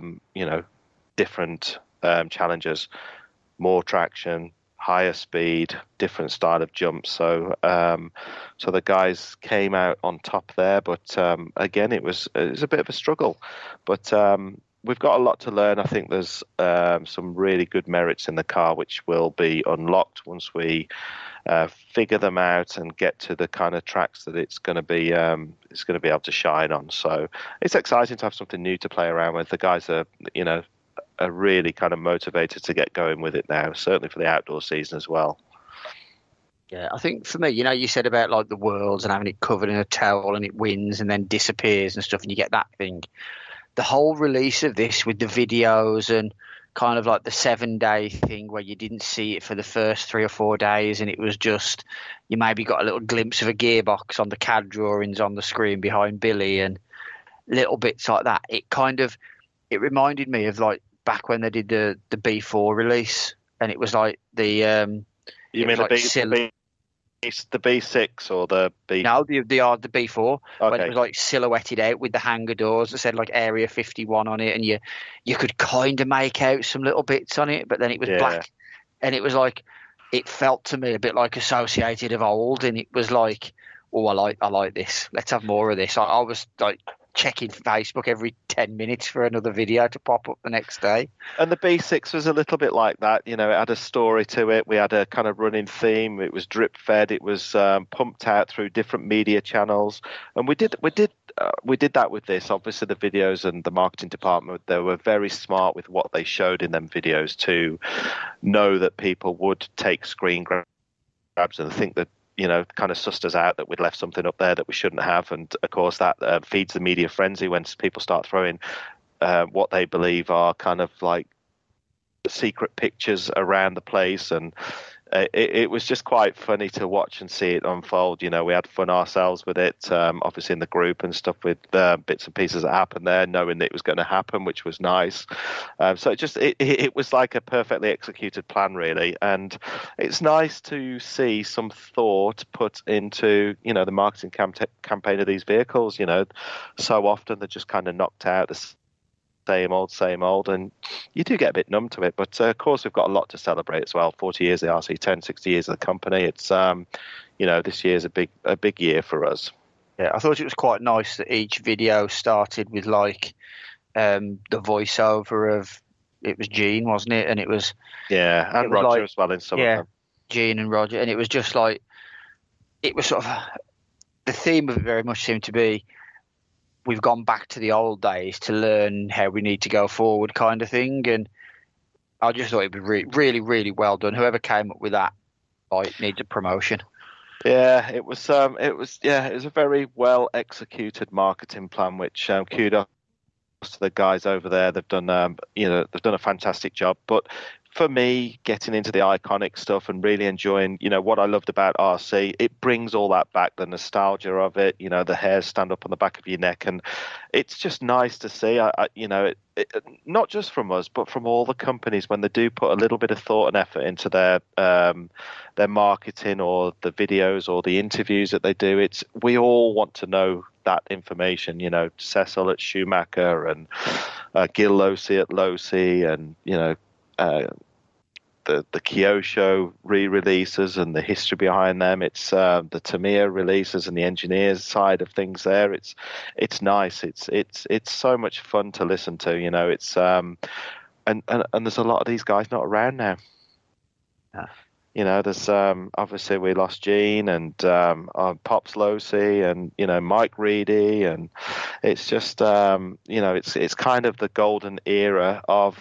different challenges, more traction, higher speed, different style of jump. So, so the guys came out on top there. But again, it was a bit of a struggle. But we've got a lot to learn. I think there's some really good merits in the car, which will be unlocked once we figure them out and get to the kind of tracks that it's going to be able to shine on. So it's exciting to have something new to play around with. The guys are really kind of motivated to get going with it now, certainly for the outdoor season as well. Yeah, I think for me, you said about like the Worlds and having it covered in a towel and it wins and then disappears and stuff, and you get that thing. The whole release of this with the videos and kind of like the 7-day thing where you didn't see it for the first 3 or 4 days, and it was just, you maybe got a little glimpse of a gearbox on the CAD drawings on the screen behind Billy and little bits like that. It reminded me of like back when they did the B4 release, and it was like the you mean like the the B6 or the B? No, the B4, when Okay. it was like silhouetted out with the hangar doors that said like Area 51 on it, and you could kind of make out some little bits on it, but then it was Yeah. black, and it was like, it felt to me a bit like Associated of old, and it was like, oh, I like this. Let's have more of this. I was like checking Facebook every 10 minutes for another video to pop up the next day. And the B6 was a little bit like that. You know, it had a story to it. We had a kind of running theme. It was drip fed. It was pumped out through different media channels. And we did that with this. Obviously, the videos and the marketing department, they were very smart with what they showed in them videos to know that people would take screen grabs and think that, you know, kind of sussed us out that we'd left something up there that we shouldn't have. And of course, that feeds the media frenzy when people start throwing what they believe are kind of like secret pictures around the place. And it was just quite funny to watch and see it unfold. You know, we had fun ourselves with it, obviously in the group and stuff, with bits and pieces that happened there, knowing that it was going to happen, which was nice. So it was like a perfectly executed plan, really. And it's nice to see some thought put into, you know, the marketing campaign of these vehicles. You know, so often they're just kind of knocked out the same old, and you do get a bit numb to it. But of course, we've got a lot to celebrate as well. 40 years of the RC10, 60 years of the company. It's you know, this year's a big year for us. Yeah, I thought it was quite nice that each video started with like the voiceover of, it was Gene, wasn't it? And it was and Roger like, as well in some of them. Gene and Roger, and it was just like, it was sort of, the theme of it very much seemed to be, we've gone back to the old days to learn how we need to go forward, kind of thing. And I just thought it was really, really well done. Whoever came up with that, like, needs a promotion. Yeah, it was a very well executed marketing plan, which kudos to the guys over there. They've done they've done a fantastic job. But for me, getting into the iconic stuff and really enjoying, you know, what I loved about RC, it brings all that back, the nostalgia of it, you know, the hairs stand up on the back of your neck, and it's just nice to see, you know, not just from us, but from all the companies, when they do put a little bit of thought and effort into their marketing or the videos or the interviews that they do. We all want to know that information, you know, Cecil at Schumacher and Gil Losi at Losi, and, you know, the Kyosho re-releases and the history behind them. It's the Tamiya releases and the engineers side of things there. It's nice. It's so much fun to listen to, you know. It's and there's a lot of these guys not around now. Yeah. You know, there's obviously we lost Gene and Pops Losi and, you know, Mike Reedy, and it's just you know, it's kind of the golden era of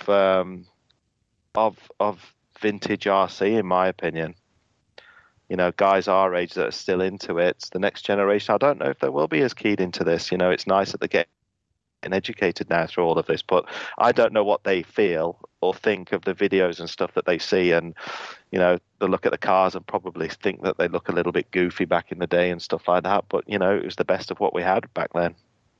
vintage RC, in my opinion. You know, guys our age that are still into it. The next generation, I don't know if they will be as keyed into this. You know, it's nice that they get educated now through all of this, but I don't know what they feel or think of the videos and stuff that they see. And, you know, they look at the cars and probably think that they look a little bit goofy back in the day and stuff like that. But, you know, it was the best of what we had back then.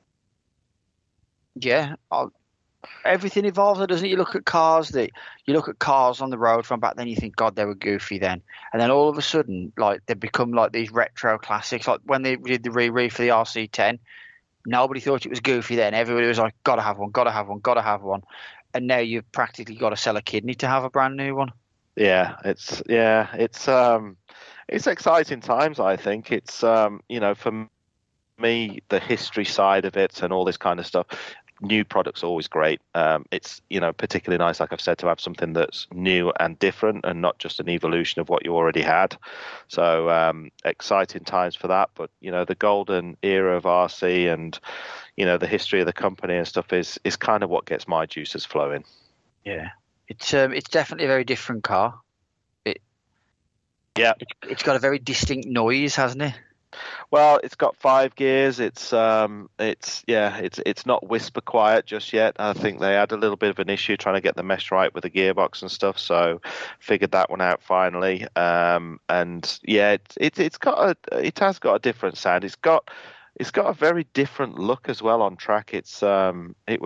Yeah, everything evolves, doesn't it? You look at cars on the road from back then, you think, God, they were goofy then. And then all of a sudden, like, they become like these retro classics. Like when they did the re for the RC10, nobody thought it was goofy then. Everybody was like, gotta have one, gotta have one, gotta have one. And now you've practically got to sell a kidney to have a brand new one. Yeah, it's exciting times, I think. It's you know, for me, the history side of it and all this kind of stuff, new products are always great. It's, you know, particularly nice, like I've said, to have something that's new and different and not just an evolution of what you already had. So exciting times for that. But, you know, the golden era of RC and, you know, the history of the company and stuff is kind of what gets my juices flowing. Yeah, it's definitely a very different car. It's got a very distinct noise, hasn't it? Well, it's got 5 gears. It's not whisper quiet just yet. I think they had a little bit of an issue trying to get the mesh right with the gearbox and stuff. So figured that one out finally. And yeah, it has got a different sound. It's got a very different look as well on track. I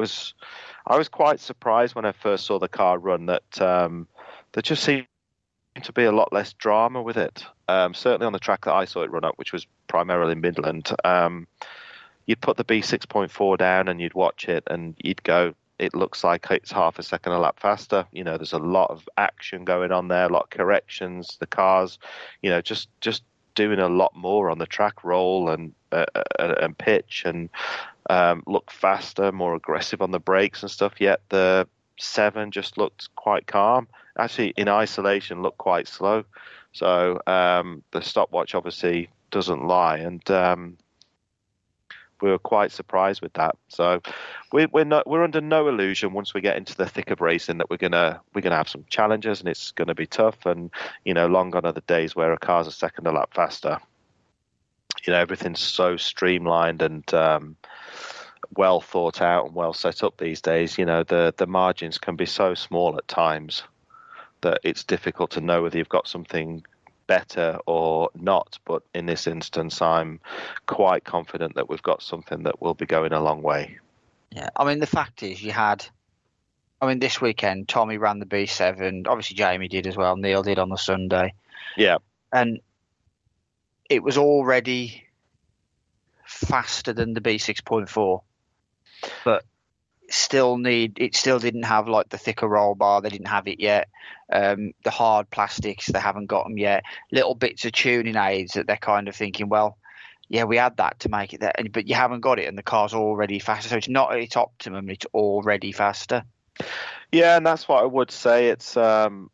was quite surprised when I first saw the car run that there just seemed to be a lot less drama with it. Certainly on the track that I saw it run up, which was primarily Midland, you'd put the B6.4 down and you'd watch it and you'd go, it looks like it's half a second a lap faster. There's a lot of action going on there, a lot of corrections. The cars, just doing a lot more on the track, roll and pitch and look faster, more aggressive on the brakes and stuff. Yet the 7 just looked quite calm. Actually, in isolation, looked quite slow. So the stopwatch obviously doesn't lie, and we were quite surprised with that. So we're under no illusion once we get into the thick of racing that we're gonna have some challenges and it's gonna be tough. And long gone are the days where a car's a second a lap faster. Everything's so streamlined and well thought out and well set up these days. The margins can be so small at times that it's difficult to know whether you've got something better or not. But in this instance, I'm quite confident that we've got something that will be going a long way. Yeah, the fact is this weekend, Tommy ran the B7. Obviously, Jamie did as well. Neil did on the Sunday. Yeah. And it was already faster than the B6.4. But it still didn't have like the thicker roll bar. They didn't have it yet. The hard plastics, they haven't got them yet. Little bits of tuning aids that they're kind of thinking, well, yeah, we had that to make it that, but you haven't got it, and the car's already faster. So it's not at its optimum; it's already faster. Yeah, and that's what I would say. It's I'm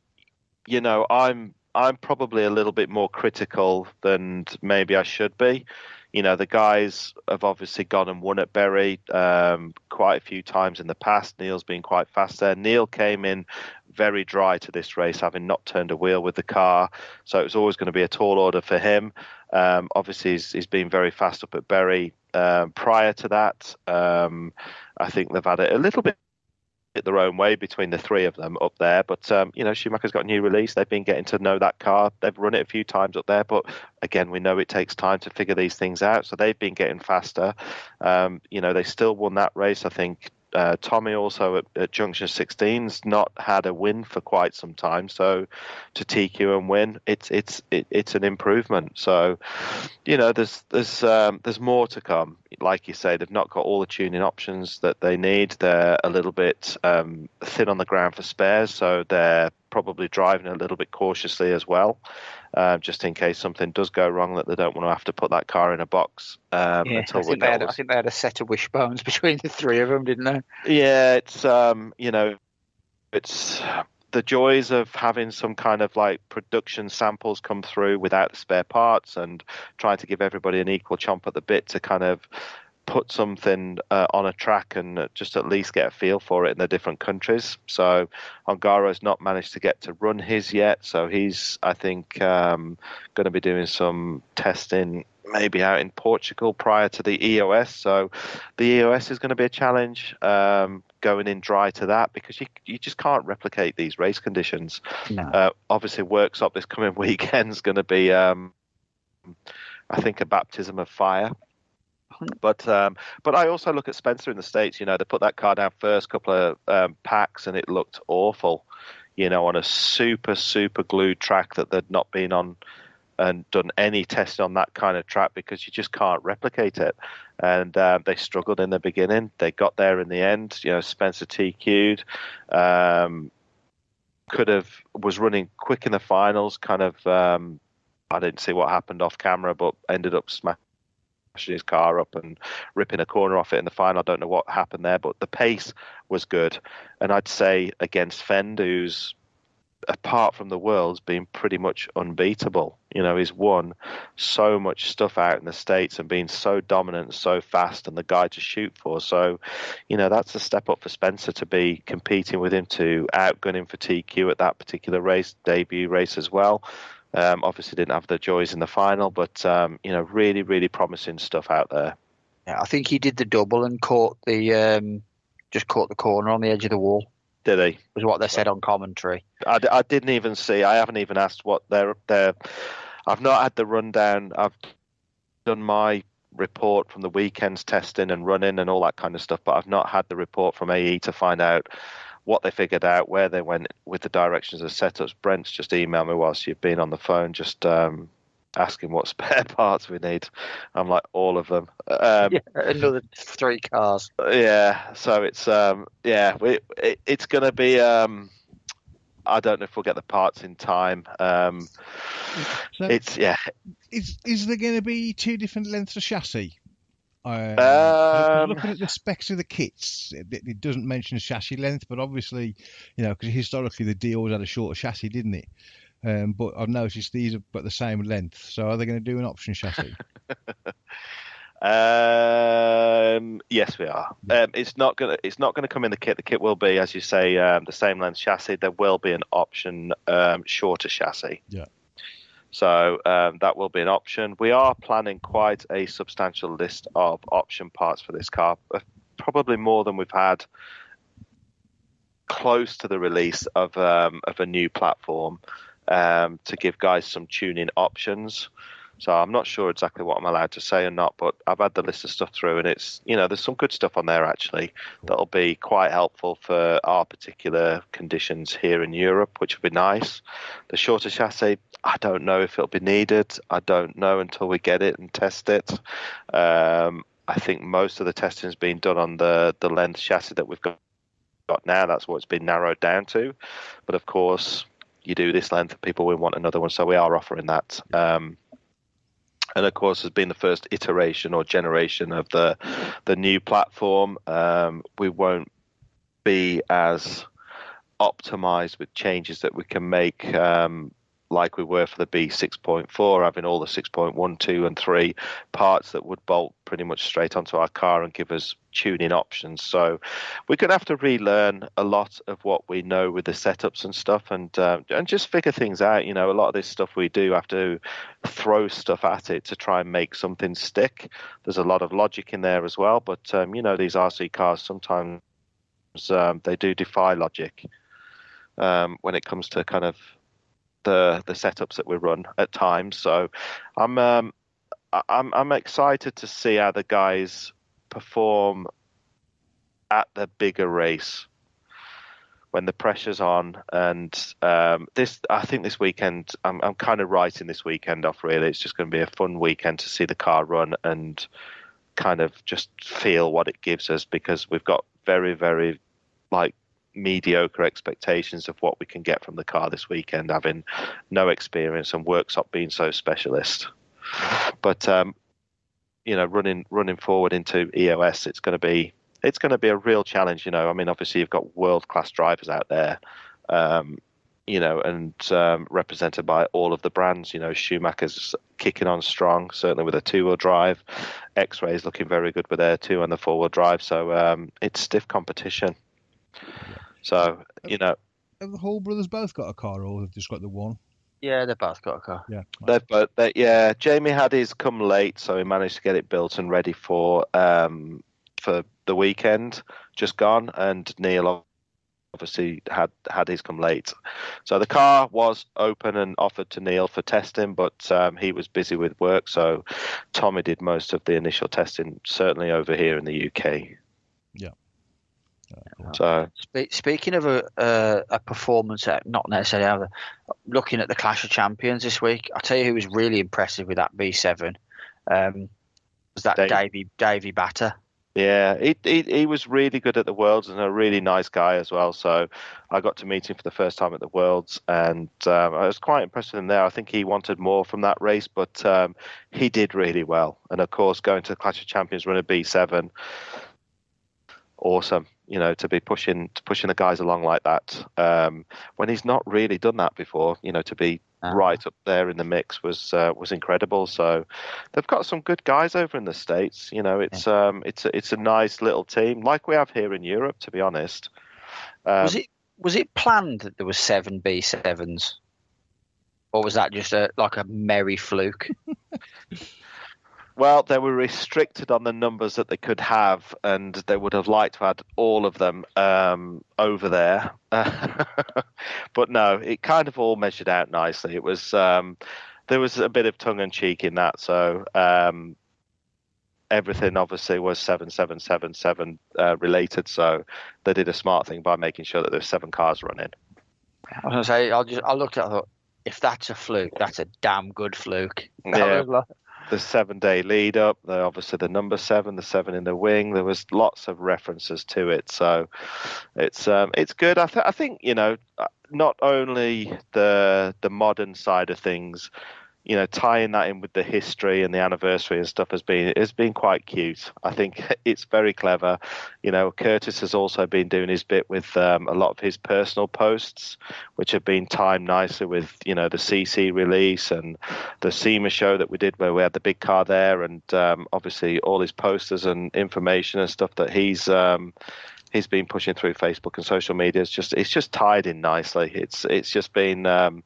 probably a little bit more critical than maybe I should be. The guys have obviously gone and won at Bury quite a few times in the past. Neil's been quite fast there. Neil came in very dry to this race, having not turned a wheel with the car. So it was always going to be a tall order for him. Obviously, he's been very fast up at Bury. Prior to that, I think they've had it a little bit their own way between the three of them up there, but Schumacher's got a new release. They've been getting to know that car. They've run it a few times up there, but again, we know it takes time to figure these things out, so they've been getting faster. They still won that race. I think Tommy also at Junction 16's not had a win for quite some time, so to TQ and win, it's an improvement. So there's more to come. Like you say, they've not got all the tuning options that they need. They're a little bit thin on the ground for spares, so they're probably driving a little bit cautiously as well, just in case something does go wrong, that they don't want to have to put that car in a box. I think they had a set of wishbones between the three of them, didn't they? Yeah, it's it's the joys of having some kind of like production samples come through without the spare parts and trying to give everybody an equal chomp at the bit to kind of put something on a track and just at least get a feel for it in the different countries. So Ongaro's not managed to get to run his yet, so he's, I think, going to be doing some testing maybe out in Portugal prior to the EOS. So the EOS is going to be a challenge, going in dry to that, because you just can't replicate these race conditions. No. Obviously, Worksop this coming weekend is going to be, I think, a baptism of fire. But I also look at Spencer in the States. They put that car down first couple of packs and it looked awful, on a super glued track that they'd not been on and done any testing on that kind of track, because you just can't replicate it. And they struggled in the beginning. They got there in the end. Spencer TQ'd, was running quick in the finals. Kind of, I didn't see what happened off camera, but ended up smashing his car up and ripping a corner off it in the final. I don't know what happened there, but the pace was good. And I'd say against Fend, who's, apart from the Worlds, been pretty much unbeatable. He's won so much stuff out in the States and been so dominant, so fast, and the guy to shoot for. So, that's a step up for Spencer to be competing with him, to outgun him for TQ at that particular race, debut race as well. Obviously didn't have the joys in the final, but really, really promising stuff out there. Yeah, I think he did the double and caught the corner on the edge of the wall. Did he? Was what they said on commentary. I didn't even see. I haven't even asked what they're. I've not had the rundown. I've done my report from the weekend's testing and running and all that kind of stuff, but I've not had the report from AE to find out what they figured out, where they went with the directions of setups. Brent's just emailed me whilst you've been on the phone, just asking what spare parts we need. I'm like, all of them. Another 3 cars. Yeah, so it's it's going to be. I don't know if we'll get the parts in time. So Is there going to be 2 different lengths of chassis? Looking at the specs of the kits, it doesn't mention chassis length, but obviously, because historically the D always had a shorter chassis, didn't it? But I've noticed these have got the same length. So are they going to do an option chassis? Yes, we are. It's not going to come in the kit. The kit will be, as you say, the same length chassis. There will be an option shorter chassis. Yeah. So that will be an option. We are planning quite a substantial list of option parts for this car, probably more than we've had close to the release of a new platform, to give guys some tuning options. So I'm not sure exactly what I'm allowed to say or not, but I've had the list of stuff through, and it's, there's some good stuff on there actually that'll be quite helpful for our particular conditions here in Europe, which would be nice. The shorter chassis, I don't know if it'll be needed. I don't know until we get it and test it. I think most of the testing has been done on the length chassis that we've got now. That's what it's been narrowed down to. But of course, you do this length, people will want another one, so we are offering that. And of course, has been the first iteration or generation of the new platform. We won't be as optimized with changes that we can make, like we were for the B6.4, having all the 6.1, 2, and 3 parts that would bolt pretty much straight onto our car and give us tuning options. So we're going to have to relearn a lot of what we know with the setups and stuff, and just figure things out. A lot of this stuff we do have to throw stuff at it to try and make something stick. There's a lot of logic in there as well, but these RC cars sometimes they do defy logic when it comes to kind of the setups that we run at times. So I'm excited to see how the guys perform at the bigger race when the pressure's on. And I think this weekend, I'm kind of writing this weekend off really. It's just going to be a fun weekend to see the car run and kind of just feel what it gives us, because we've got very, very mediocre expectations of what we can get from the car this weekend, having no experience and Worksop being so specialist. But running forward into EOS, it's going to be a real challenge. Obviously you've got world class drivers out there, and represented by all of the brands. Schumacher's kicking on strong, certainly with a 2-wheel drive. X-Ray's looking very good with their 2 and the 4-wheel drive. So it's stiff competition. So, Have the Hall brothers both got a car, or have just got the one? Yeah, they've both got a car. Yeah. Jamie had his come late, so he managed to get it built and ready for the weekend just gone, and Neil obviously had his come late. So the car was open and offered to Neil for testing, but he was busy with work, so Tommy did most of the initial testing, certainly over here in the UK. Yeah. Cool. So, speaking of a performance, not necessarily looking at the Clash of Champions this week, I'll tell you who was really impressive with that B7 was that Davey Batter. Yeah, he was really good at the Worlds and a really nice guy as well. So I got to meet him for the first time at the Worlds, and I was quite impressed with him there. I think he wanted more from that race, but he did really well. And of course, going to the Clash of Champions running B7, awesome. To be pushing the guys along like that, when he's not really done that before, to be right up there in the mix was incredible. So they've got some good guys over in the States. It's a nice little team like we have here in Europe, to be honest. Was it planned that there was 7 B7s, or was that just a merry fluke? Well, they were restricted on the numbers that they could have, and they would have liked to have had all of them over there. But no, it kind of all measured out nicely. It was there was a bit of tongue-in-cheek in that, so everything obviously was 7777 related, so they did a smart thing by making sure that there's 7 cars running. I was going to say, I looked at it, I thought, if that's a fluke, that's a damn good fluke. Yeah. The 7-day lead up, obviously the number 7, the 7 in the wing. There was lots of references to it, so it's good. I think not only the modern side of things, tying that in with the history and the anniversary and stuff has been quite cute. I think it's very clever. Curtis has also been doing his bit with a lot of his personal posts, which have been timed nicely with the CC release and the SEMA show that we did where we had the big car there, and obviously all his posters and information and stuff that he's been pushing through Facebook and social media. It's just tied in nicely. It's just been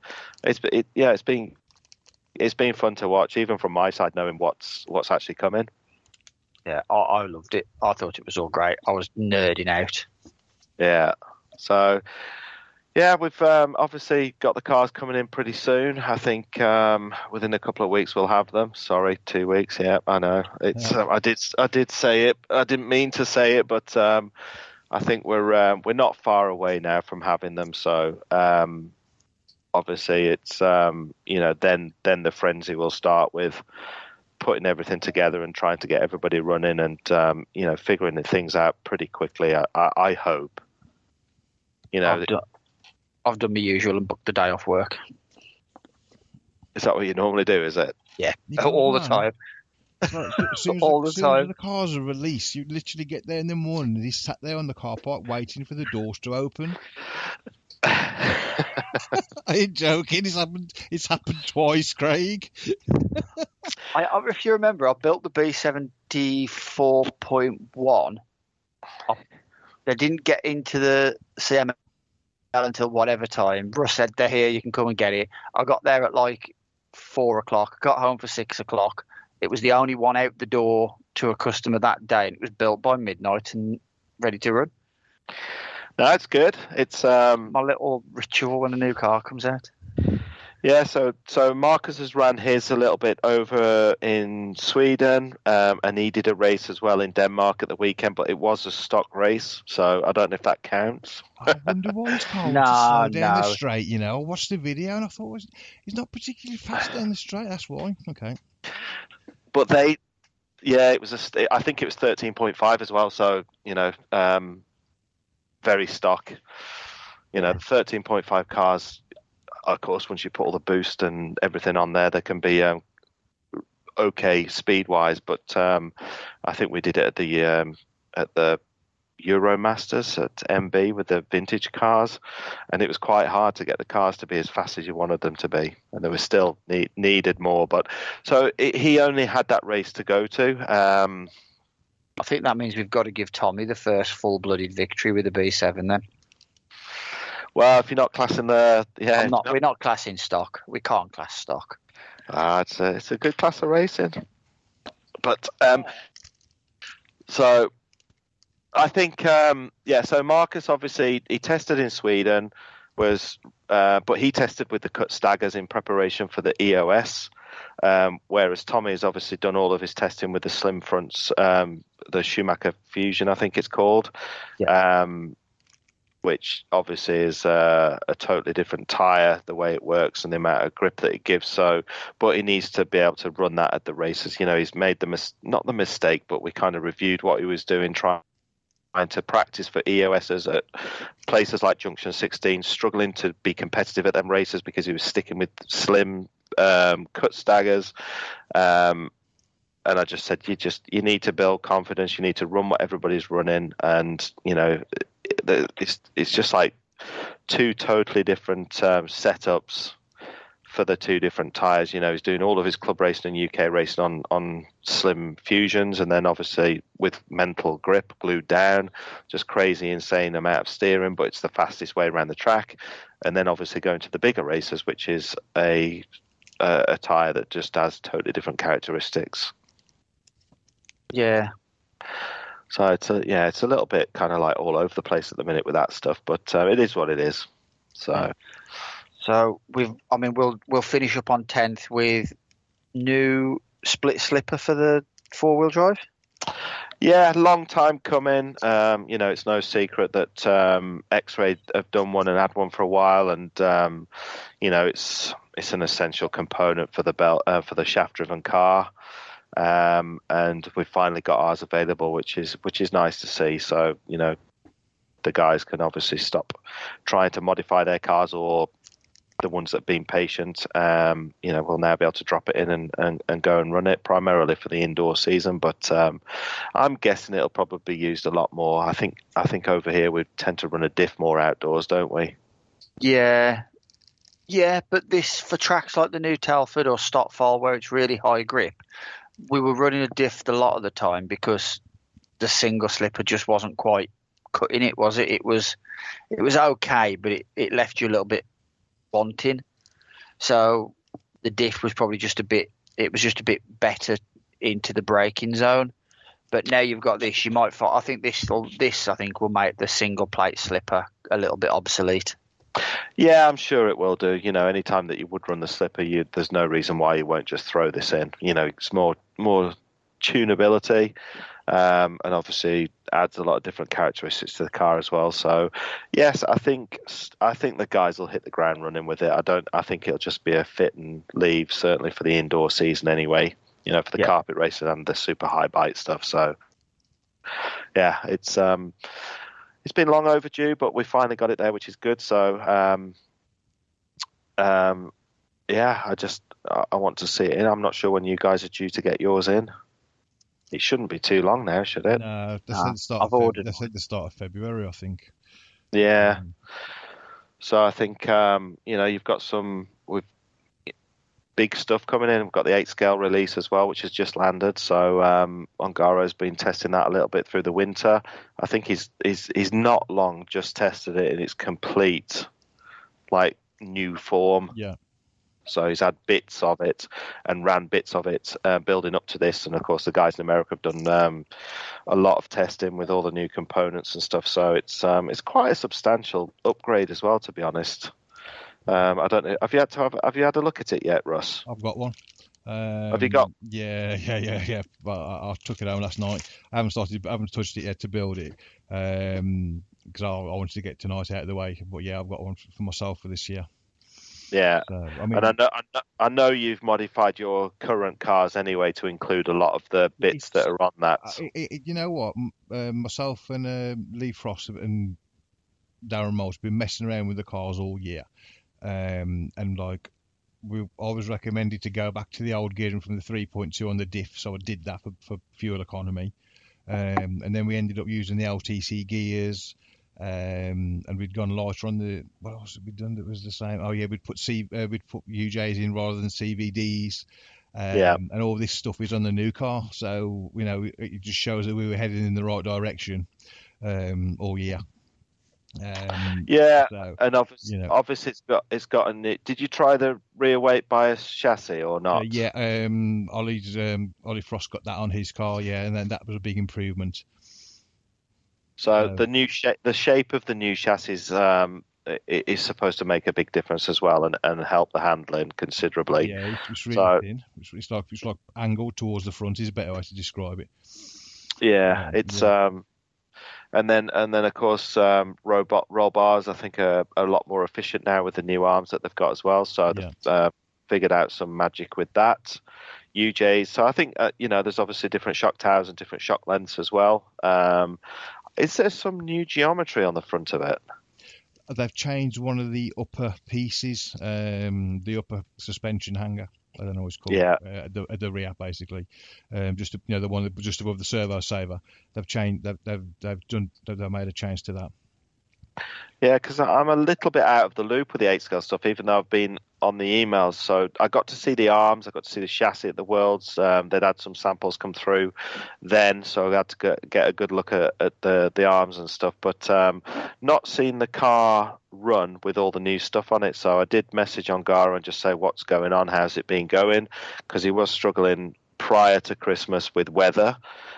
it's been fun to watch, even from my side, knowing what's actually coming. Yeah, I loved it. I thought it was all great. I was nerding out. Yeah. So, yeah, we've obviously got the cars coming in pretty soon. I think within a couple of weeks we'll have them. Sorry, 2 weeks. Yeah, I know. It's I did say it. I didn't mean to say it, but I think we're not far away now from having them. So. Obviously, it's then the frenzy will start with putting everything together and trying to get everybody running and figuring the things out pretty quickly. I hope. I've done my usual and booked the day off work. Is that what you normally do? Is it? Yeah, all the time. All the time. As the cars are released, you literally get there in the morning and he's sat there on the car park waiting for the doors to open. I ain't joking. It's happened twice, Craig. If you remember, I built the B74.1. They didn't get into the CML until whatever time. Russ said, they're here, you can come and get it. I got there at like 4 o'clock, got home for 6 o'clock. It was the only one out the door to a customer that day, and it was built by midnight and ready to run. No, it's good. It's my little ritual when a new car comes out. Yeah, so Marcus has ran his a little bit over in Sweden, and he did a race as well in Denmark at the weekend, but it was a stock race, so I don't know if that counts. I wonder why his car went to slow down the straight, I watched the video and I thought he's not particularly fast down the straight, that's why. Okay. But it was I think it was 13.5 as well, so, very stock. The 13.5 cars, of course, once you put all the boost and everything on there, they can be okay speed-wise. But I think we did it at the Euromasters at MB with the vintage cars, and it was quite hard to get the cars to be as fast as you wanted them to be, and there was still needed more. But so he only had that race to go to. I think that means we've got to give Tommy the first full-blooded victory with the B7 then. Well, if you're not classing we're not classing stock. We can't class stock. It's a good class of racing. But so I think so Marcus obviously he tested in Sweden, but he tested with the cut staggers in preparation for the EOS. Whereas Tommy has obviously done all of his testing with the slim fronts, the Schumacher Fusion, I think it's called, which obviously is a totally different tyre, the way it works and the amount of grip that it gives. So, but he needs to be able to run that at the races. He's made not the mistake, but we kind of reviewed what he was doing, trying to practice for EOSs at places like Junction 16, struggling to be competitive at them races because he was sticking with slim cut staggers, and I just said you need to build confidence, you need to run what everybody's running, and it's just like two totally different setups for the two different tyres. He's doing all of his club racing and UK racing on slim Fusions, and then obviously with mental grip glued down, just crazy insane amount of steering, but it's the fastest way around the track. And then obviously going to the bigger races, which is a tyre that just has totally different characteristics. Yeah. So it's a little bit kind of like all over the place at the minute with that stuff, but it is what it is. So we'll finish up on 10th with new split slipper for the 4-wheel drive. Yeah, long time coming. It's no secret that X-Ray have done one and had one for a while, and it's an essential component for the belt for the shaft-driven car. And we finally got ours available, which is nice to see. So the guys can obviously stop trying to modify their cars, or the ones that have been patient, will now be able to drop it in and go and run it primarily for the indoor season. But I'm guessing it'll probably be used a lot more. I think over here we tend to run a diff more outdoors, don't we? Yeah, but this for tracks like the New Telford or Stotfall where it's really high grip, we were running a diff a lot of the time because the single slipper just wasn't quite cutting it, was it? It was okay, but it left you a little bit wanting. So the diff was probably just a bit better into the braking zone. But now you've got this, you might find, I think this will make the single plate slipper a little bit obsolete. Yeah, I'm sure it will do. Anytime that you would run the slipper, there's no reason why you won't just throw this in. It's more tunability, and obviously adds a lot of different characteristics to the car as well. So, yes, I think the guys will hit the ground running with it. I think it'll just be a fit and leave, certainly for the indoor season anyway. For the carpet racing and the super high bite stuff. So, yeah, it's been long overdue, but we finally got it there, which is good. So, I want to see it in. I'm not sure when you guys are due to get yours in. It shouldn't be too long now, should it? No, they said the start of February, I think. Yeah. So I think you've got some with big stuff coming in. We've got the 8-scale release as well, which has just landed. So Ongaro's been testing that a little bit through the winter. I think he's not long just tested it in its complete new form. Yeah. So he's had bits of it and ran bits of it building up to this. And, of course, the guys in America have done a lot of testing with all the new components and stuff. So it's quite a substantial upgrade as well, to be honest. I don't know. Have you had a look at it yet, Russ? I've got one. Have you got? Yeah. But I took it home last night. I haven't touched it yet to build it because I wanted to get tonight out of the way. But yeah, I've got one for myself for this year. Yeah, so, and I know you've modified your current cars anyway to include a lot of the bits that are on that. You know what? Myself and Lee Frost and Darren Moss have been messing around with the cars all year, and I was recommended to go back to the old gearing from the 3.2 on the diff, so I did that for fuel economy, and then we ended up using the LTC gears. And we'd gone lighter on the. What else had we done that was the same? Oh yeah, we'd put UJs in rather than CVDs. And all this stuff is on the new car, so it just shows that we were heading in the right direction all year. So, and obviously it's got a. Did you try the rear weight bias chassis or not? Ollie Frost got that on his car, and then that was a big improvement. So the shape of the new chassis is supposed to make a big difference as well, and help the handling considerably. Yeah, it's really thin. It's like angled towards the front is a better way to describe it. Yeah, it's and then of course roll bars I think are a lot more efficient now with the new arms that they've got as well. So they've figured out some magic with that. UJs. So I think there's obviously different shock towers and different shock lengths as well. Is there some new geometry on the front of it? They've changed one of the upper pieces, the upper suspension hanger. I don't know what it's called. Yeah. At the rear, basically, just the one just above the servo saver. They've changed. They've made a change to that. Yeah, because I'm a little bit out of the loop with the 8-scale stuff, even though I've been on the emails. So I got to see the arms, I got to see the chassis at the Worlds. They'd had some samples come through then, so I had to get a good look at the arms and stuff. But not seen the car run with all the new stuff on it. So I did message Ongaro and just say, what's going on? How's it been going? Because he was struggling prior to Christmas with weather.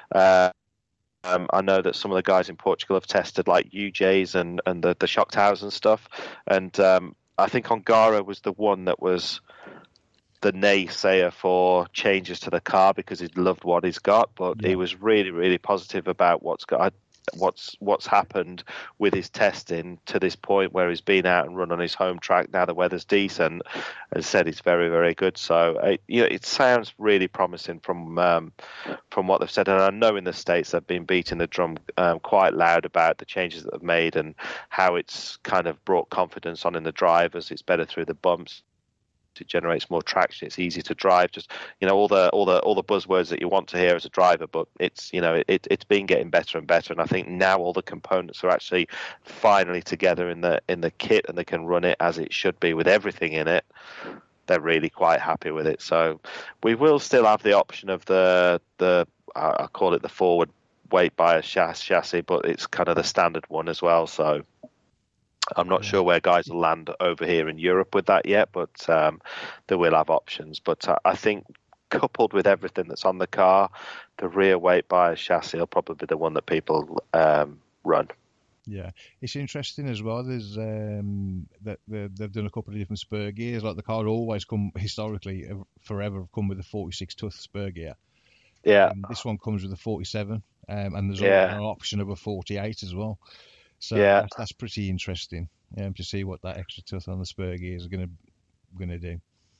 I know that some of the guys in Portugal have tested like UJs and the shock towers and stuff. And I think Ongaro was the one that was the naysayer for changes to the car because he loved what he's got, but he was really, really positive about what's happened with his testing to this point where he's been out and run on his home track. Now the weather's decent, and said it's very, very good. So it sounds really promising from what they've said. And I know in the States they've been beating the drum quite loud about the changes that they've made and how it's kind of brought confidence on in the drivers. It's better through the bumps. It generates more traction. It's easy to drive. Just all the buzzwords that you want to hear as a driver. But it's it's been getting better and better. And I think now all the components are actually finally together in the kit, and they can run it as it should be with everything in it. They're really quite happy with it. So we will still have the option of the I call it the forward weight bias chassis, but it's kind of the standard one as well. So I'm not sure where guys will land over here in Europe with that yet, but they will have options. But I think coupled with everything that's on the car, the rear weight bias chassis will probably be the one that people run. Yeah, it's interesting as well. There's that they've done a couple of different spur gears. Like the car always come historically forever come with a 46 tooth spur gear. Yeah, this one comes with a 47, and there's an option of a 48 as well. So that's pretty interesting to see what that extra tooth on the spur gears are going to do.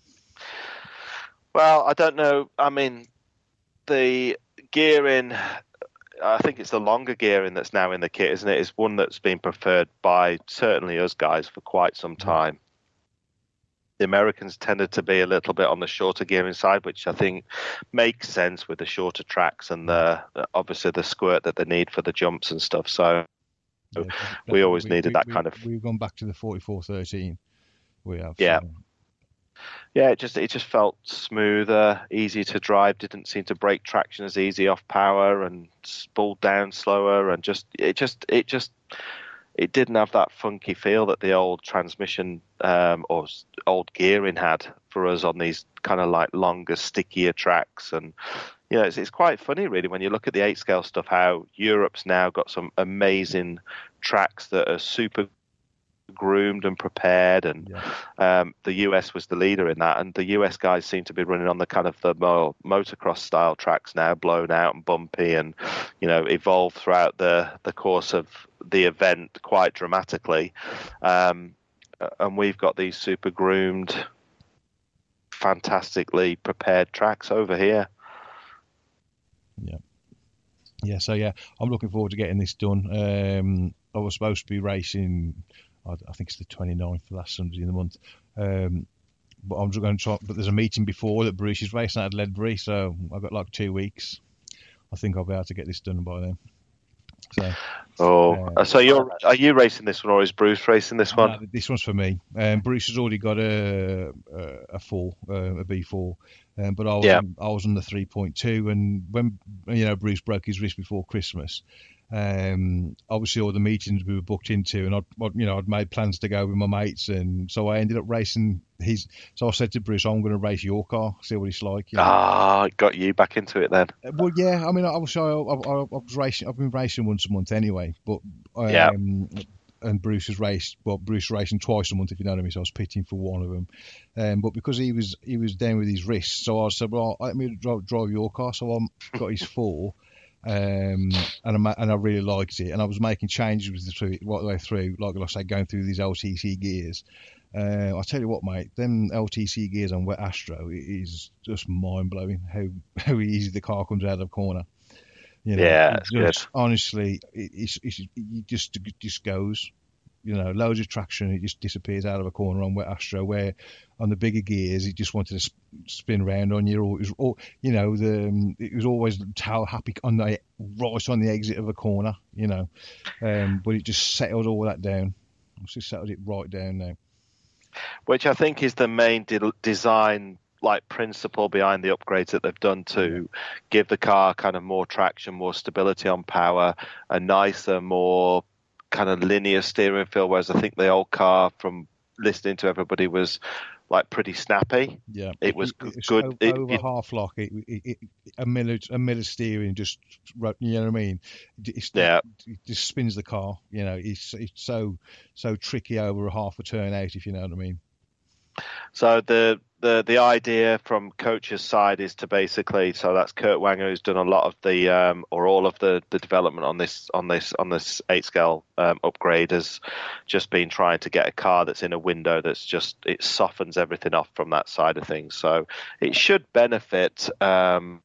Well, I don't know. I mean, the gearing, I think it's the longer gearing that's now in the kit, isn't it? It's one that's been preferred by certainly us guys for quite some time. The Americans tended to be a little bit on the shorter gearing side, which I think makes sense with the shorter tracks and obviously the squirt that they need for the jumps and stuff. So we always needed that kind of. We've gone back to the 4413. We have. Yeah. Yeah, it just felt smoother, easy to drive. Didn't seem to break traction as easy off power, and spooled down slower, and it didn't have that funky feel that the old transmission or old gearing had for us on these kind of like longer, stickier tracks. And it's quite funny really when you look at the 8-scale stuff, how Europe's now got some amazing tracks that are super groomed and prepared, and the US was the leader in that, and the US guys seem to be running on the kind of the more motocross style tracks now, blown out and bumpy, and evolved throughout the course of the event quite dramatically, and we've got these super groomed, fantastically prepared tracks over here. So I'm looking forward to getting this done. I was supposed to be racing, I think it's the 29th, last Sunday in the month. But I'm just going to try. But there's a meeting before that Bruce is racing at Ledbury, so I've got like 2 weeks. I think I'll be able to get this done by then. So, are you racing this one, or is Bruce racing this one? No, this one's for me. Bruce has already got a B4, but I was on the 3.2, and when Bruce broke his wrist before Christmas. Obviously all the meetings we were booked into, and I'd made plans to go with my mates, and so I ended up racing his. So I said to Bruce, I'm going to race your car, see what it's like. Got you back into it then. Well, yeah, I mean, obviously I was racing. I've been racing once a month anyway, but and Bruce has raced. Well, Bruce racing twice a month, if you know what I mean. So I was pitting for one of them, but because he was down with his wrist, so I said, well, let me drive your car. So I got his 4. And I really liked it, and I was making changes right the way through, like I say, going through these LTC gears. I'll tell you what, mate, them LTC gears on wet Astro, it is just mind blowing how easy the car comes out of the corner. It's good. Honestly, it just goes. Loads of traction, it just disappears out of a corner on wet Astro, where on the bigger gears it just wanted to spin round on you, it was always happy right on the exit of a corner, but it just settled all that down. It's just settled it right down now. Which I think is the main design principle behind the upgrades that they've done to give the car kind of more traction, more stability on power, a nicer, more kind of linear steering feel, whereas I think the old car, from listening to everybody, was pretty snappy. Yeah, it was good. Over half lock, a Miller steering, just, you know what I mean. It just spins the car. It's so tricky over a half a turn out, if you know what I mean. So the idea from coach's side is to basically, so that's Kurt Wanger, who's done a lot of the or all of the development on this 8-scale upgrade, has just been trying to get a car that's in a window that's just, it softens everything off from that side of things. So it should benefit. I'd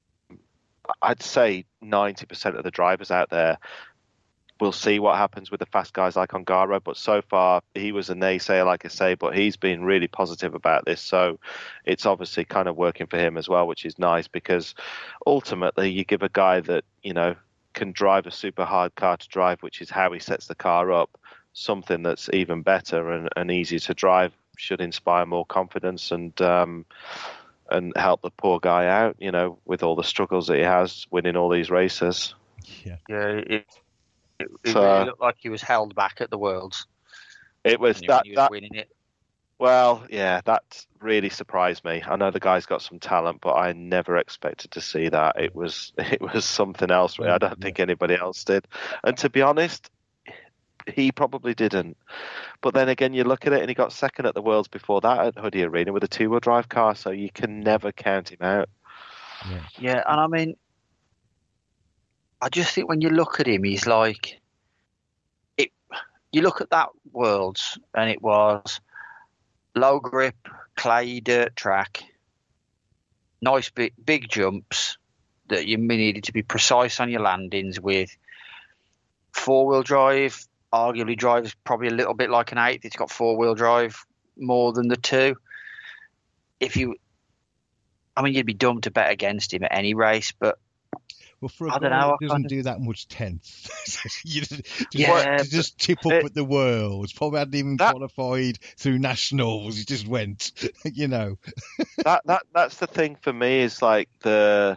say 90% of the drivers out there. We'll see what happens with the fast guys like Ongaro, but so far he was a naysayer, like I say, but he's been really positive about this. So it's obviously kind of working for him as well, which is nice, because ultimately you give a guy that, you know, can drive a super hard car to drive, which is how he sets the car up, something that's even better and easier to drive, should inspire more confidence and help the poor guy out, you know, with all the struggles that he has winning all these races. It really looked like he was held back at the Worlds. It was he was winning it. Well, yeah, that really surprised me. I know the guy's got some talent, but I never expected to see that. It was something else. I don't think anybody else did. And to be honest, he probably didn't. But then again, you look at it, and he got second at the Worlds before that at Hoodie Arena with a 2-wheel drive car, so you can never count him out. Yeah, and I mean, I just think when you look at him, he's like, you look at that Worlds, and it was low grip, clay, dirt track, nice big jumps that you needed to be precise on your landings with. 4-wheel drive, arguably drives probably a little bit like an 8. It's got 4-wheel drive more than the 2. You'd be dumb to bet against him at any race, but well, for a guy that doesn't do that much tenth, just tip up at the Worlds, probably hadn't even qualified through nationals. He just went, you know. That's the thing for me, is like the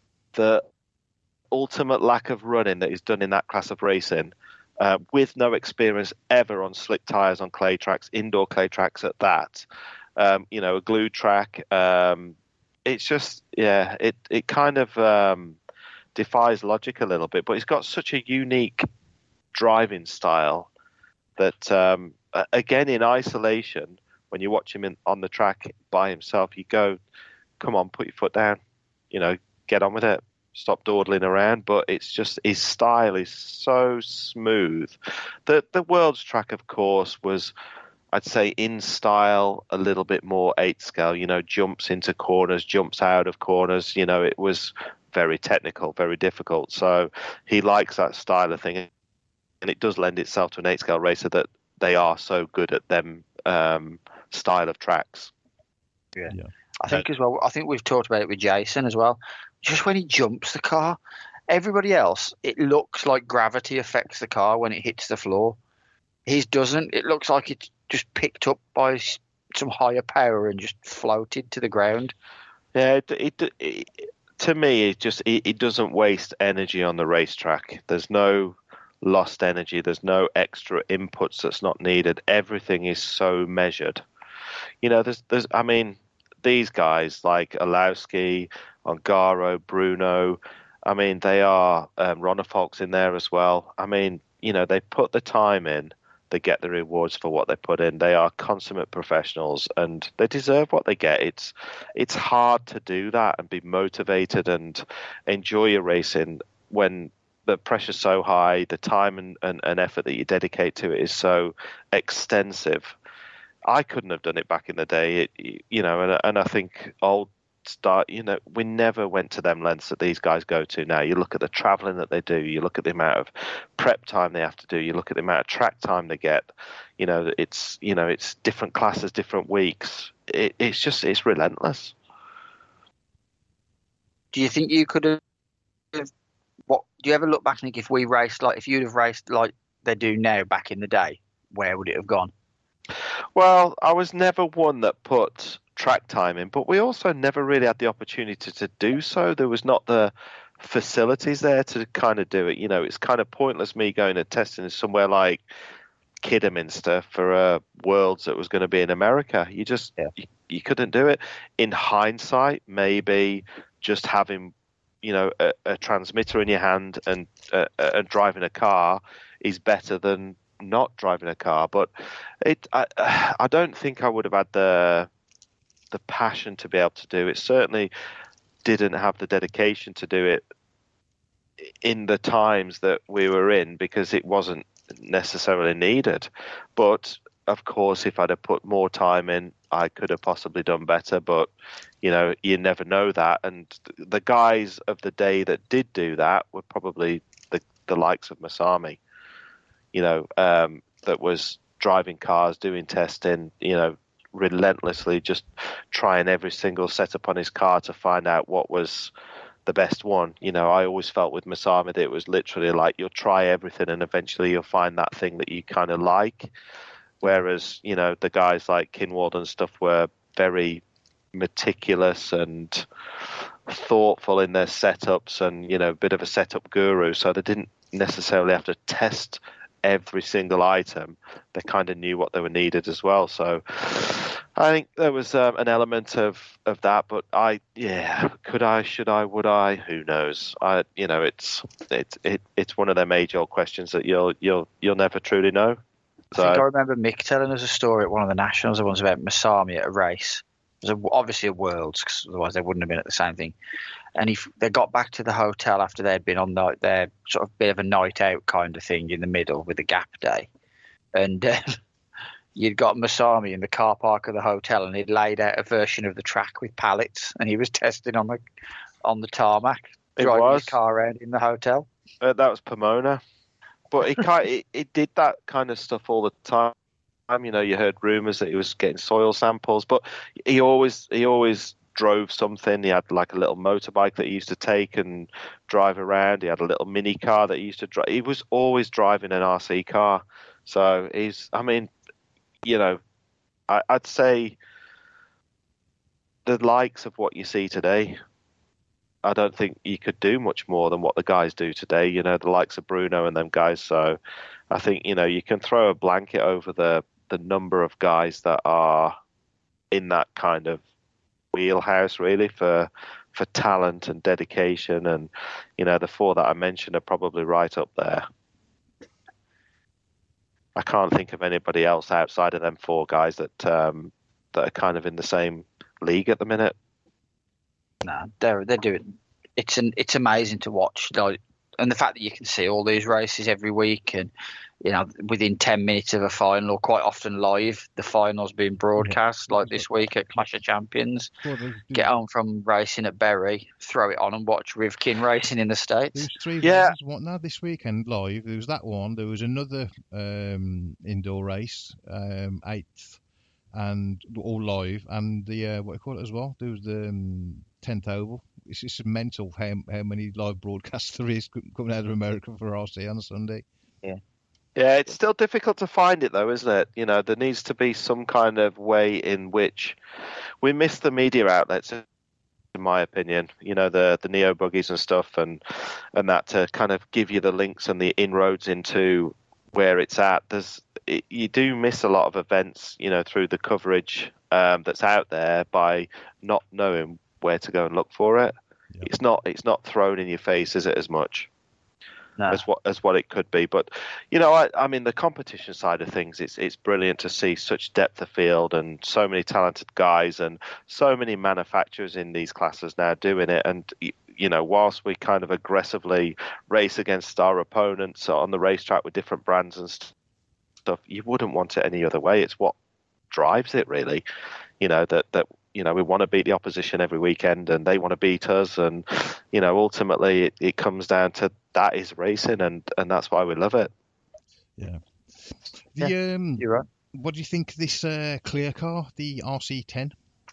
ultimate lack of running that he's done in that class of racing, with no experience ever on slick tires on clay tracks, indoor clay tracks at that. A glued track. It's just, it kind of defies logic a little bit, but he's got such a unique driving style that, again, in isolation, when you watch him on the track by himself, you go, come on, put your foot down, get on with it, stop dawdling around. But it's just, his style is so smooth. The World's track, of course, was, I'd say, in style a little bit more 8-scale, jumps into corners, jumps out of corners. It was very technical, very difficult. So he likes that style of thing, and it does lend itself to an 8-scale racer that they are so good at them style of tracks. Yeah. I think as well, I think we've talked about it with Jason as well. Just when he jumps the car, everybody else, it looks like gravity affects the car when it hits the floor. His doesn't. It looks like it's just picked up by some higher power and just floated to the ground. Yeah, to me, it doesn't waste energy on the racetrack. There's no lost energy. There's no extra inputs that's not needed. Everything is so measured. These guys like Olowski, Ongaro, Bruno, they are Ronnefalk's in there as well. They put the time in. They get the rewards for what they put in. They are consummate professionals, and they deserve what they get. It's hard to do that and be motivated and enjoy your racing when the pressure's so high, the time and effort that you dedicate to it is so extensive. I couldn't have done it back in the day, and I think we never went to them lengths that these guys go to now. You look at the traveling that they do, you look at the amount of prep time they have to do, you look at the amount of track time they get. It's different classes, different weeks. It's relentless. Do you think you could have? Do you ever look back and think, if we raced if you'd have raced like they do now back in the day, where would it have gone? Well, I was never one that put track time in, but we also never really had the opportunity to do so. There was not the facilities there to kind of do it. It's kind of pointless me going and testing somewhere like Kidderminster for Worlds that was going to be in America. You couldn't do it. In hindsight, maybe just having a transmitter in your hand and driving a car is better than not driving a car. But I don't think I would have had the passion to be able to do it. Certainly didn't have the dedication to do it in the times that we were in, because it wasn't necessarily needed. But of course, if I'd have put more time in, I could have possibly done better. But you never know that. And the guys of the day that did do that were probably the likes of Masami, that was driving cars, doing testing, relentlessly just trying every single setup on his car to find out what was the best one. I always felt with Masami that it was literally like you'll try everything and eventually you'll find that thing that you kind of like. Whereas, the guys like Kinwald and stuff were very meticulous and thoughtful in their setups and, a bit of a setup guru. So they didn't necessarily have to test every single item. They kind of knew what they were needed as well. So I think there was an element of that. But could I, should I, would I? Who knows? It's one of them age-old questions that you'll never truly know. I think I remember Mick telling us a story at one of the nationals once about Masami at a race. It was obviously a Worlds, because otherwise they wouldn't have been at the same thing. And they got back to the hotel after they'd been on their sort of bit of a night out kind of thing in the middle with a gap day. And you'd got Masami in the car park of the hotel, and he'd laid out a version of the track with pallets, and he was testing on the tarmac, driving his car around in the hotel. That was Pomona. But it did that kind of stuff all the time. You heard rumours that he was getting soil samples, but he always drove something. He had like a little motorbike that he used to take and drive around. He had a little mini car that he used to drive. He was always driving an RC car. So I'd say the likes of what you see today, I don't think you could do much more than what the guys do today, the likes of Bruno and them guys. So I think, you can throw a blanket over the number of guys that are in that kind of wheelhouse, really, for talent and dedication. And, the four that I mentioned are probably right up there. I can't think of anybody else outside of them four guys that are kind of in the same league at the minute. No, they're doing. It's amazing to watch, and the fact that you can see all these races every week, and within 10 minutes of a final, or quite often live, the finals being broadcast. Like this week at Clash of Champions, get home from racing at Bury, throw it on and watch Rivkin racing in the States. There's 3 races, now this weekend live. There was that one. There was another indoor race, 8th. And all live, and the what do you call it as well? There was the 10th Oval. It's just mental how many live broadcasts there is coming out of America for RC on a Sunday. Yeah, it's still difficult to find it though, isn't it? There needs to be some kind of way in which we miss the media outlets, in my opinion. The Neo buggies and stuff, and that to kind of give you the links and the inroads into where it's at. You do miss a lot of events, through the coverage that's out there by not knowing where to go and look for it. Yeah. It's not thrown in your face, is it, as much as what it could be? But I mean, the competition side of things, it's brilliant to see such depth of field and so many talented guys and so many manufacturers in these classes now doing it. And whilst we kind of aggressively race against our opponents on the racetrack with different brands and stuff, you wouldn't want it any other way. It's what drives it, really. That we want to beat the opposition every weekend, and they want to beat us, and ultimately it comes down to that is racing, and that's why we love it. Yeah. You're right. What do you think of this clear car, the RC10?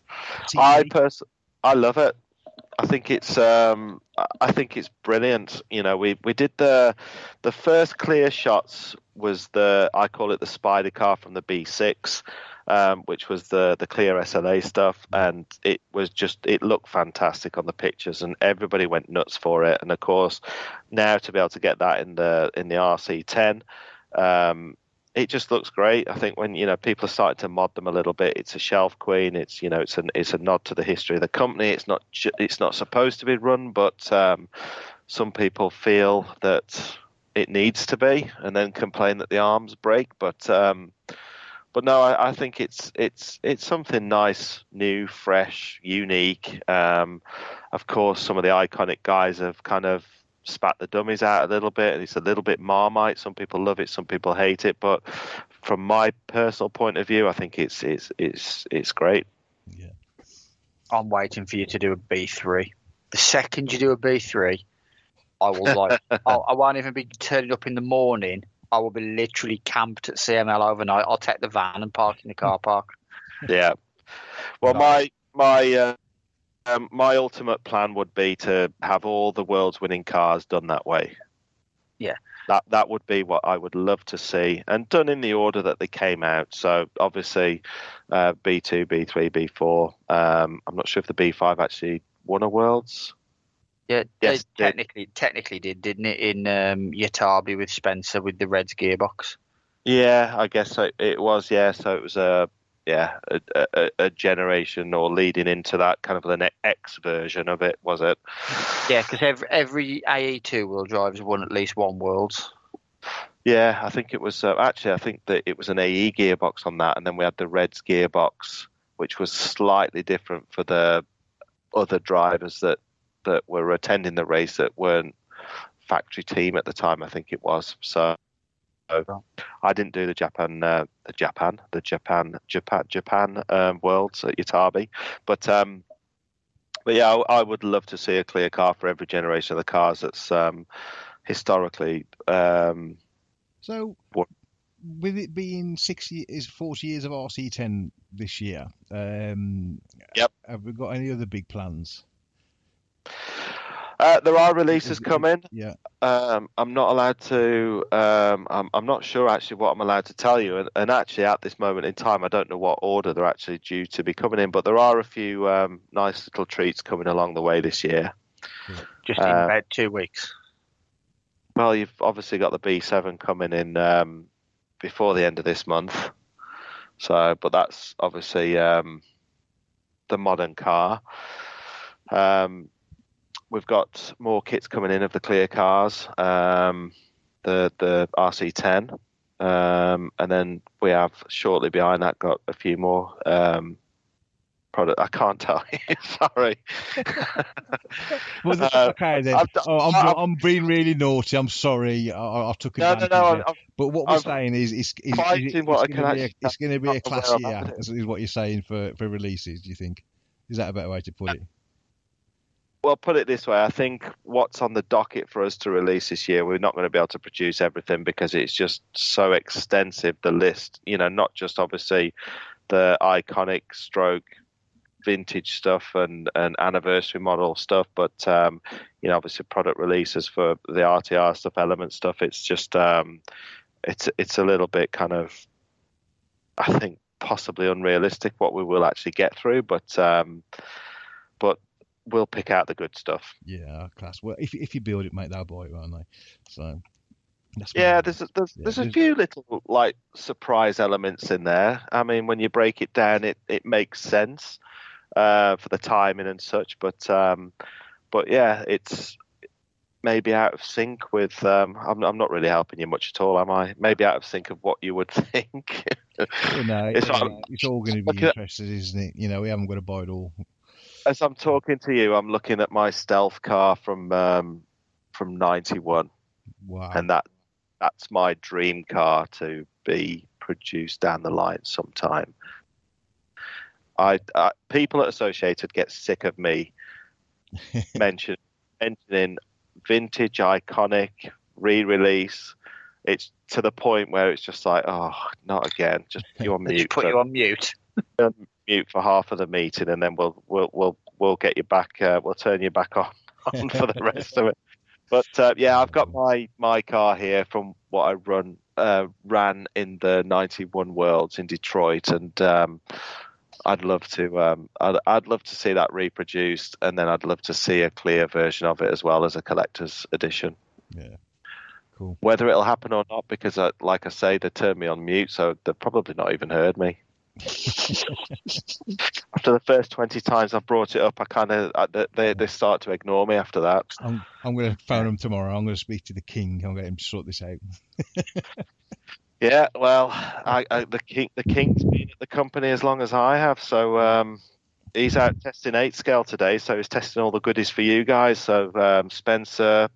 I love it. I think it's brilliant. We did the first clear shots was I call it the spider car from the B6, which was the clear SLA stuff, and it looked fantastic on the pictures, and everybody went nuts for it. And of course, now to be able to get that in the RC10, it just looks great. I think when people are starting to mod them a little bit, it's a shelf queen. It's it's a nod to the history of the company. It's not supposed to be run, but some people feel that it needs to be, and then complain that the arms break. But no, I think it's something nice, new, fresh, unique. Of course, some of the iconic guys have kind of spat the dummies out a little bit, and it's a little bit Marmite. Some people love it, some people hate it. But from my personal point of view, I think it's great. Yeah, I'm waiting for you to do a B3. The second you do a B3, I will I won't even be turning up in the morning. I will be literally camped at CML overnight. I'll take the van and park in the car park. Yeah. Well, Nice. my ultimate plan would be to have all the world's winning cars done that way. Yeah. That would be what I would love to see, and done in the order that they came out. So obviously, B2, B3, B4. I'm not sure if the B5 actually won a Worlds. Yeah, Yes, they technically did, didn't it? In Yatabe with Spencer with the Reds gearbox. Yeah, I guess so. It was. Yeah, so it was a generation or leading into that kind of an X version of it, was it? Yeah, because every AE2 wheel drive has won at least one Worlds. Yeah, I think it was. Actually, I think that it was an AE gearbox on that, and then we had the Reds gearbox, which was slightly different for the other drivers that were attending the race that weren't factory team at the time. I think it was. So I didn't do the Japan Worlds at Yatabe, but yeah, I would love to see a clear car for every generation of the cars that's historically. So, with it being 40 years of RC10 this year, Yep. Have we got any other big plans? There are releases coming. Yeah. I'm not allowed to. I'm not sure actually what I'm allowed to tell you. And actually, at this moment in time, I don't know what order they're actually due to be coming in. But there are a few nice little treats coming along the way this year. Just in about 2 weeks. Well, you've obviously got the B7 coming in before the end of this month. So, but that's obviously the modern car. We've got more kits coming in of the clear cars, the RC10, and then we have shortly behind that got a few more product. I can't tell you. Sorry. Well, okay then. I'm being really naughty. I'm sorry. I took advantage. No. But what we're saying is, it's going to be a class year. Is what you're saying for releases? Do you think? Is that a better way to put it? Well, put it this way. I think what's on the docket for us to release this year, we're not going to be able to produce everything because it's just so extensive, the list. You know, not just obviously the iconic stroke vintage stuff and anniversary model stuff, but, you know, obviously product releases for the RTR stuff, element stuff. It's just, it's a little bit kind of, I think, possibly unrealistic what we will actually get through, but we'll pick out the good stuff. Yeah, class. Well, if you build it, mate, they'll buy it, won't they? So, there's a few little like surprise elements in there. I mean, when you break it down, it makes sense for the timing and such. But yeah, it's maybe out of sync with. I'm not really helping you much at all, am I? Maybe out of sync of what you would think. Well, no, it's all going to be interesting, isn't it? You know, we haven't got to buy it all. As I'm talking to you, I'm looking at my stealth car from '91. Wow! And that's my dream car to be produced down the line sometime. People at Associated get sick of me mentioning vintage, iconic, re-release. It's to the point where it's just like, oh, not again. Just put you on mute. Just put you on mute. Mute for half of the meeting, and then we'll get you back. We'll turn you back on for the rest of it. But yeah, I've got my car here from what I ran in the '91 Worlds in Detroit, and I'd love to see that reproduced, and then I'd love to see a clear version of it as well as a collector's edition. Yeah, cool. Whether it'll happen or not, because like I say, they turned me on mute, so they've probably not even heard me. After the first 20 times I've brought it up, they start to ignore me after that. I'm going to phone him tomorrow. I'm going to speak to the king. I'm going to get him to sort this out. Yeah, well, the king's been at the company as long as I have, so he's out testing 8 scale today. So he's testing all the goodies for you guys. So Spencer,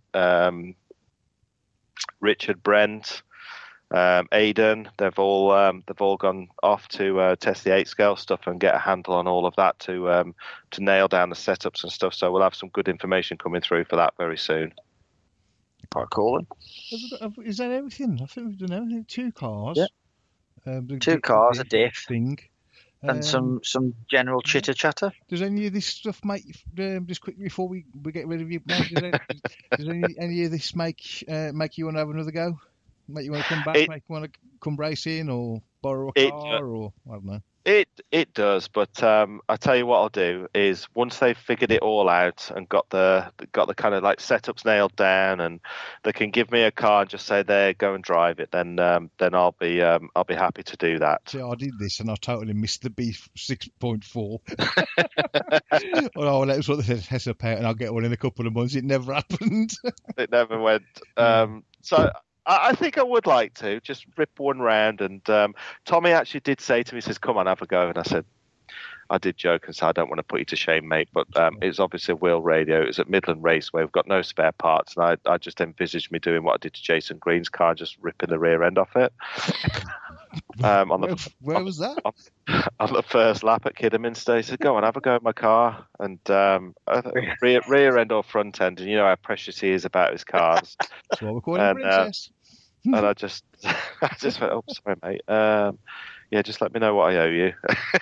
Richard, Brent, Aidan, they've all gone off to test the 8 scale stuff and get a handle on all of that to nail down the setups and stuff. So we'll have some good information coming through for that very soon. Quite cool. Is that everything? I think we've done everything. 2 cars. Yeah. 2 cars, a diff thing, and some general chitter chatter. Does any of this stuff make just quickly before we get rid of you? Does any of this make you want to have another go? Make you want to come back? Make you want to come racing or borrow a car or I don't know. It does, but I tell you what I'll do is once they've figured it all out and got the kind of like setups nailed down, and they can give me a car and just say there, go and drive it, then I'll be happy to do that. See, I did this and I totally missed the B 6.4. Oh, that was what they said, heads up out, and I'll get one in a couple of months. It never happened. It never went. So I think I would like to just rip one round. And Tommy actually did say to me, he says, come on, have a go. And I said, I did joke and said, I don't want to put you to shame, mate. But it was obviously a wheel radio. It was at Midland Raceway. We've got no spare parts. And I just envisaged me doing what I did to Jason Green's car, just ripping the rear end off it. Where was that? On the first lap at Kidderminster. He said, go on, have a go at my car. And rear end or front end. And you know how precious he is about his cars. That's what we're calling a princess. And I just went, oh, sorry, mate. Yeah, just let me know what I owe you.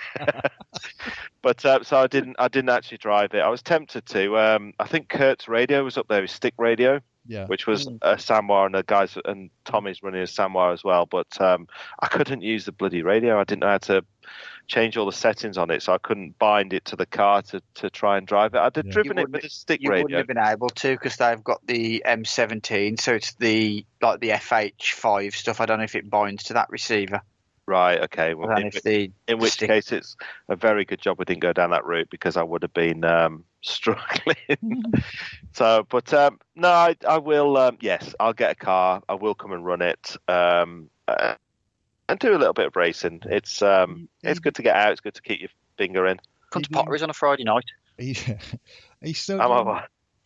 But so I didn't actually drive it. I was tempted to. I think Kurt's radio was up there, his stick radio, which was a Sanwa, and the guys and Tommy's running a Sanwa as well. But I couldn't use the bloody radio. I didn't know how to change all the settings on it, so I couldn't bind it to the car to try and drive it. I'd have driven it with a stick radio. You wouldn't have been able to because they've got the M17, so it's the FH5 stuff. I don't know if it binds to that receiver. Right, okay. Well, in which case, it's a very good job we didn't go down that route because I would have been struggling. So, but no, I will. Yes, I'll get a car. I will come and run it and do a little bit of racing. It's good to get out. It's good to keep your finger in. Come to Potteries on a Friday night. Are you still? Go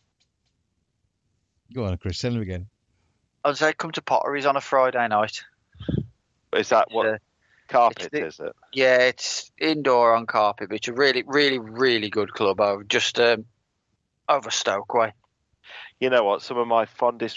on, Chris. Tell him again. I'd say come to Potteries on a Friday night. Is that what? Carpet, is it? Yeah, it's indoor on carpet, but it's a really, really, really good club over over Stoke Way. You know what? Some of my fondest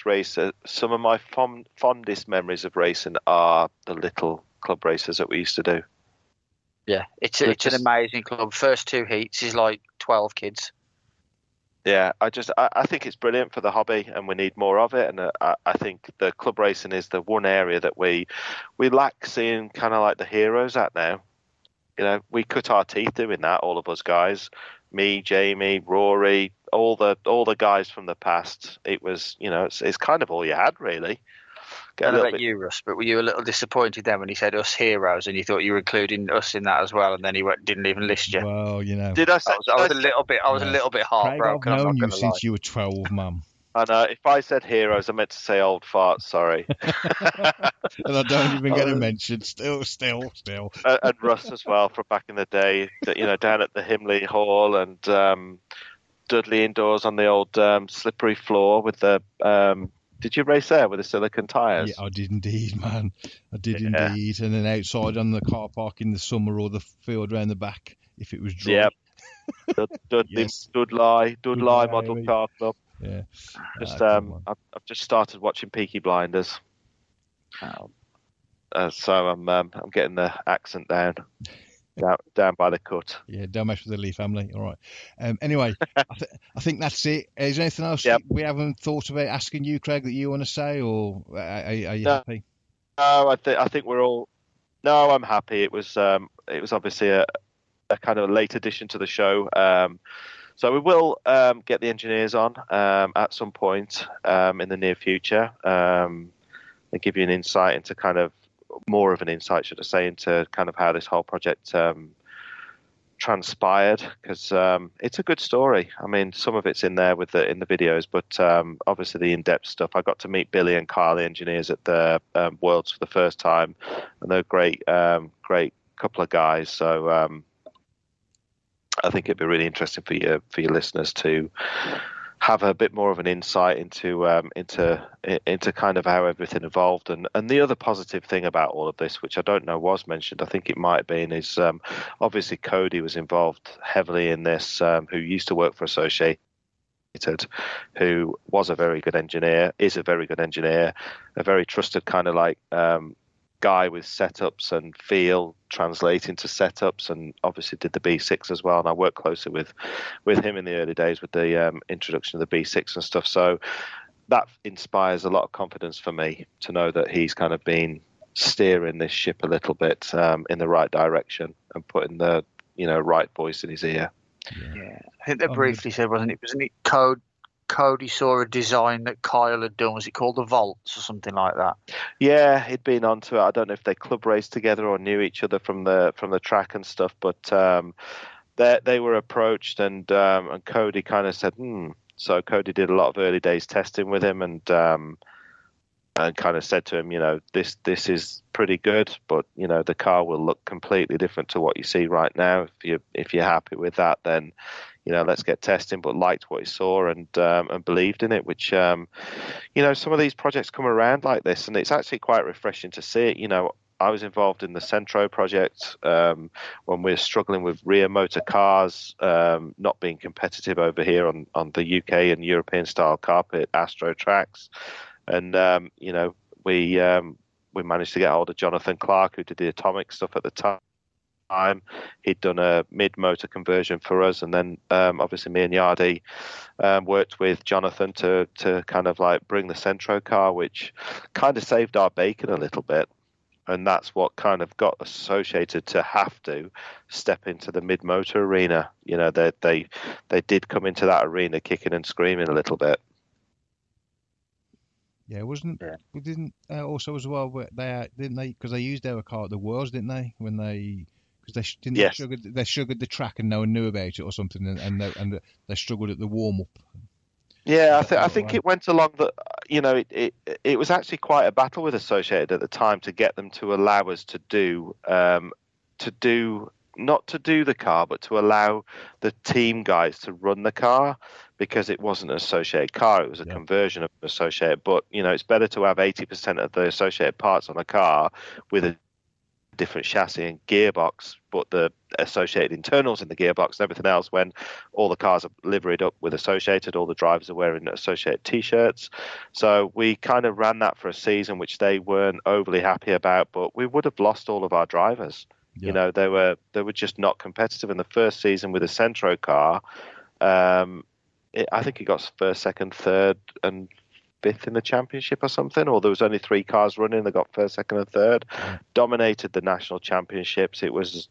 memories of racing are the little club races that we used to do. Yeah, it's an amazing club. First 2 heats is like 12 kids. Yeah, I think it's brilliant for the hobby, and we need more of it. And I think the club racing is the one area that we lack seeing kind of like the heroes at now. You know, we cut our teeth doing that, all of us guys, me, Jamie, Rory, all the guys from the past. It was, you know, it's kind of all you had really. I don't know about you, Russ, but were you a little disappointed then when he said us heroes and you thought you were including us in that as well, and then he didn't even list you? Well, you know. Did I say? I was a little bit heartbroken. Craig, I've known you since you were 12, Mum. And if I said heroes, I meant to say old farts. Sorry. And I don't even get a mention. Still. And Russ as well from back in the day. You know, down at the Himley Hall and Dudley indoors on the old slippery floor with the. Did you race there with the silicon tyres? Yeah, I did indeed, man. I did indeed. And then outside on the car park in the summer or the field round the back if it was dry. Yeah. Dudley Model Car Club. Yeah. I've just started watching Peaky Blinders. So I'm getting the accent down by the cut. Yeah, don't mess with the Lee family. All right. Anyway, I think that's it. Is there anything else we haven't thought about asking you, Craig, that you want to say, or are you happy? No, I think we're all. No, I'm happy. It was obviously a kind of a late addition to the show. So we will get the engineers on at some point in the near future and give you an insight into kind of more of an insight, should I say, into kind of how this whole project transpired, because it's a good story. I mean, some of it's in there in the videos, but obviously the in-depth stuff. I got to meet Billy and Kyle, the engineers at the Worlds for the first time, and they're great couple of guys. So I think it'd be really interesting for your listeners to have a bit more of an insight into kind of how everything evolved. And the other positive thing about all of this, which I don't know was mentioned, I think it might have been, is obviously Cody was involved heavily in this, who used to work for Associated, who was a very good engineer, is a very good engineer, a very trusted kind of like guy with setups and feel translating to setups, and obviously did the B6 as well. And I worked closely with him in the early days with the introduction of the B6 and stuff. So that inspires a lot of confidence for me to know that he's kind of been steering this ship a little bit in the right direction and putting the right voice in his ear. Yeah, I think they briefly said, wasn't it Cody saw a design that Kyle had done. Was it called the Vaults or something like that? Yeah, he'd been onto it. I don't know if they club raced together or knew each other from the track and stuff, but they were approached, and Cody kind of said, So Cody did a lot of early days testing with him, and kind of said to him, this is pretty good, but the car will look completely different to what you see right now. If you're happy with that, then let's get testing. But liked what he saw and believed in it, which some of these projects come around like this, and it's actually quite refreshing to see it. I was involved in the Centro project when we were struggling with rear motor cars not being competitive over here on the UK and European style carpet Astro tracks. And we managed to get hold of Jonathan Clark, who did the Atomic stuff at the time. He'd done a mid-motor conversion for us, and then obviously me and Yardi worked with Jonathan to kind of like bring the Centro car, which kind of saved our bacon a little bit. And that's what kind of got Associated to have to step into the mid-motor arena. They did come into that arena kicking and screaming a little bit. Yeah, we didn't also as well. Didn't they? Because they used our car at the Worlds, didn't they? Because they sugared the track and no one knew about it or something, and they struggled at the warm up. Yeah, I think it went along that. It was actually quite a battle with Associated at the time to get them to allow us to do not to do the car, but to allow the team guys to run the car, because it wasn't an Associated car. It was a conversion of an Associated. But, it's better to have 80% of the Associated parts on a car with a different chassis and gearbox, but the Associated internals in the gearbox and everything else, when all the cars are liveried up with Associated, all the drivers are wearing Associated T-shirts. So we kind of ran that for a season, which they weren't overly happy about, but we would have lost all of our drivers. Yeah. They were just not competitive in the first season with a Centro car. I think he got first, second, third, and fifth in the championship or something. Or there was only 3 cars running. They got first, second, and third. Yeah. Dominated the national championships. It was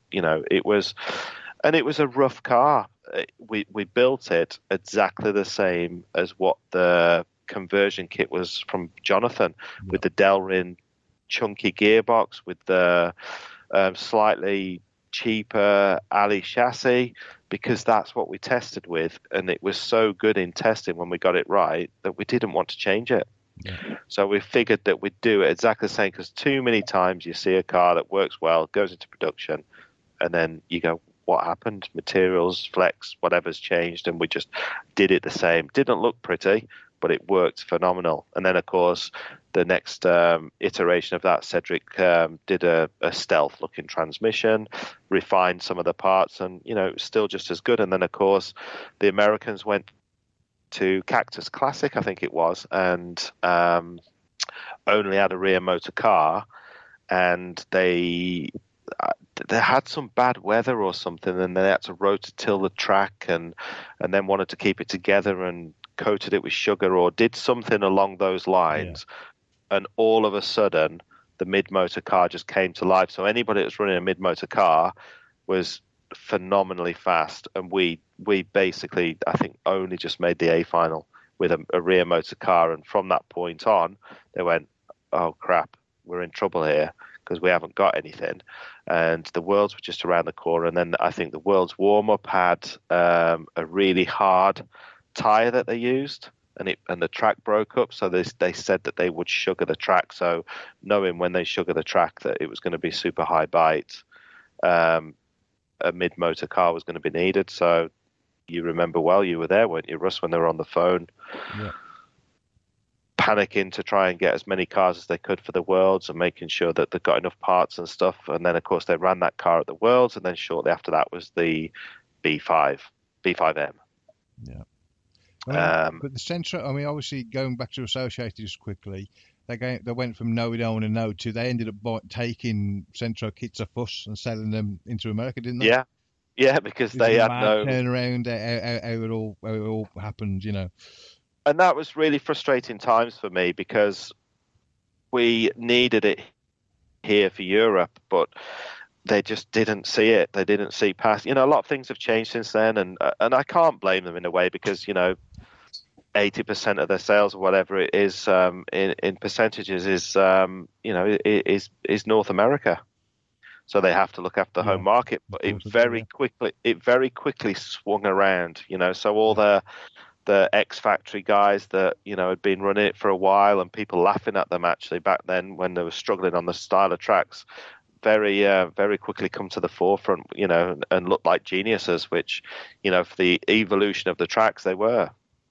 a rough car. We built it exactly the same as what the conversion kit was from Jonathan, with the Delrin chunky gearbox, with the slightly cheaper Ali chassis, because that's what we tested with, and it was so good in testing when we got it right that we didn't want to change it. Yeah. So we figured that we'd do it exactly the same, because too many times you see a car that works well, goes into production, and then you go, what happened? Materials, flex, whatever's changed, and we just did it the same. Didn't look pretty, but it worked phenomenal. And then, of course, the next iteration of that, Cedric did a stealth-looking transmission, refined some of the parts, and, it was still just as good. And then, of course, the Americans went to Cactus Classic, I think it was, and only had a rear motor car, and they had some bad weather or something, and they had to rototill the track and then wanted to keep it together and coated it with sugar or did something along those lines. Yeah. And all of a sudden the mid-motor car just came to life. So anybody that was running a mid-motor car was phenomenally fast, and we basically, I think, only just made the A final with a rear motor car. And from that point on, they went, oh crap, we're in trouble here, because we haven't got anything. And the Worlds were just around the corner. And then I think the Worlds warm-up had a really hard tyre that they used, and the track broke up. So they said that they would sugar the track. So knowing when they sugar the track that it was going to be super high bite, a mid-motor car was going to be needed. So you remember well, you were there, weren't you, Russ, when they were on the phone? Yeah. Panicking to try and get as many cars as they could for the Worlds and making sure that they got enough parts and stuff. And then, of course, they ran that car at the Worlds, and then shortly after that was the B5M. Yeah. But the Centro, I mean, obviously, going back to Associated just quickly, they went from no, we don't want to know to they ended up taking Centro kits off us and selling them into America, didn't they? Yeah, because they had no turnaround, how it all happened, you know. And that was really frustrating times for me because we needed it here for Europe, but they just didn't see it. They didn't see past. You know, a lot of things have changed since then, and I can't blame them in a way because, you know, 80% of their sales or whatever it is in percentages is is North America. So they have to look after the home market, but it very quickly swung around, you know. So all the ex-factory guys that, you know, had been running it for a while and people laughing at them actually back then when they were struggling on the style of tracks, very quickly come to the forefront, you know, and look like geniuses, which, you know, for the evolution of the tracks they were.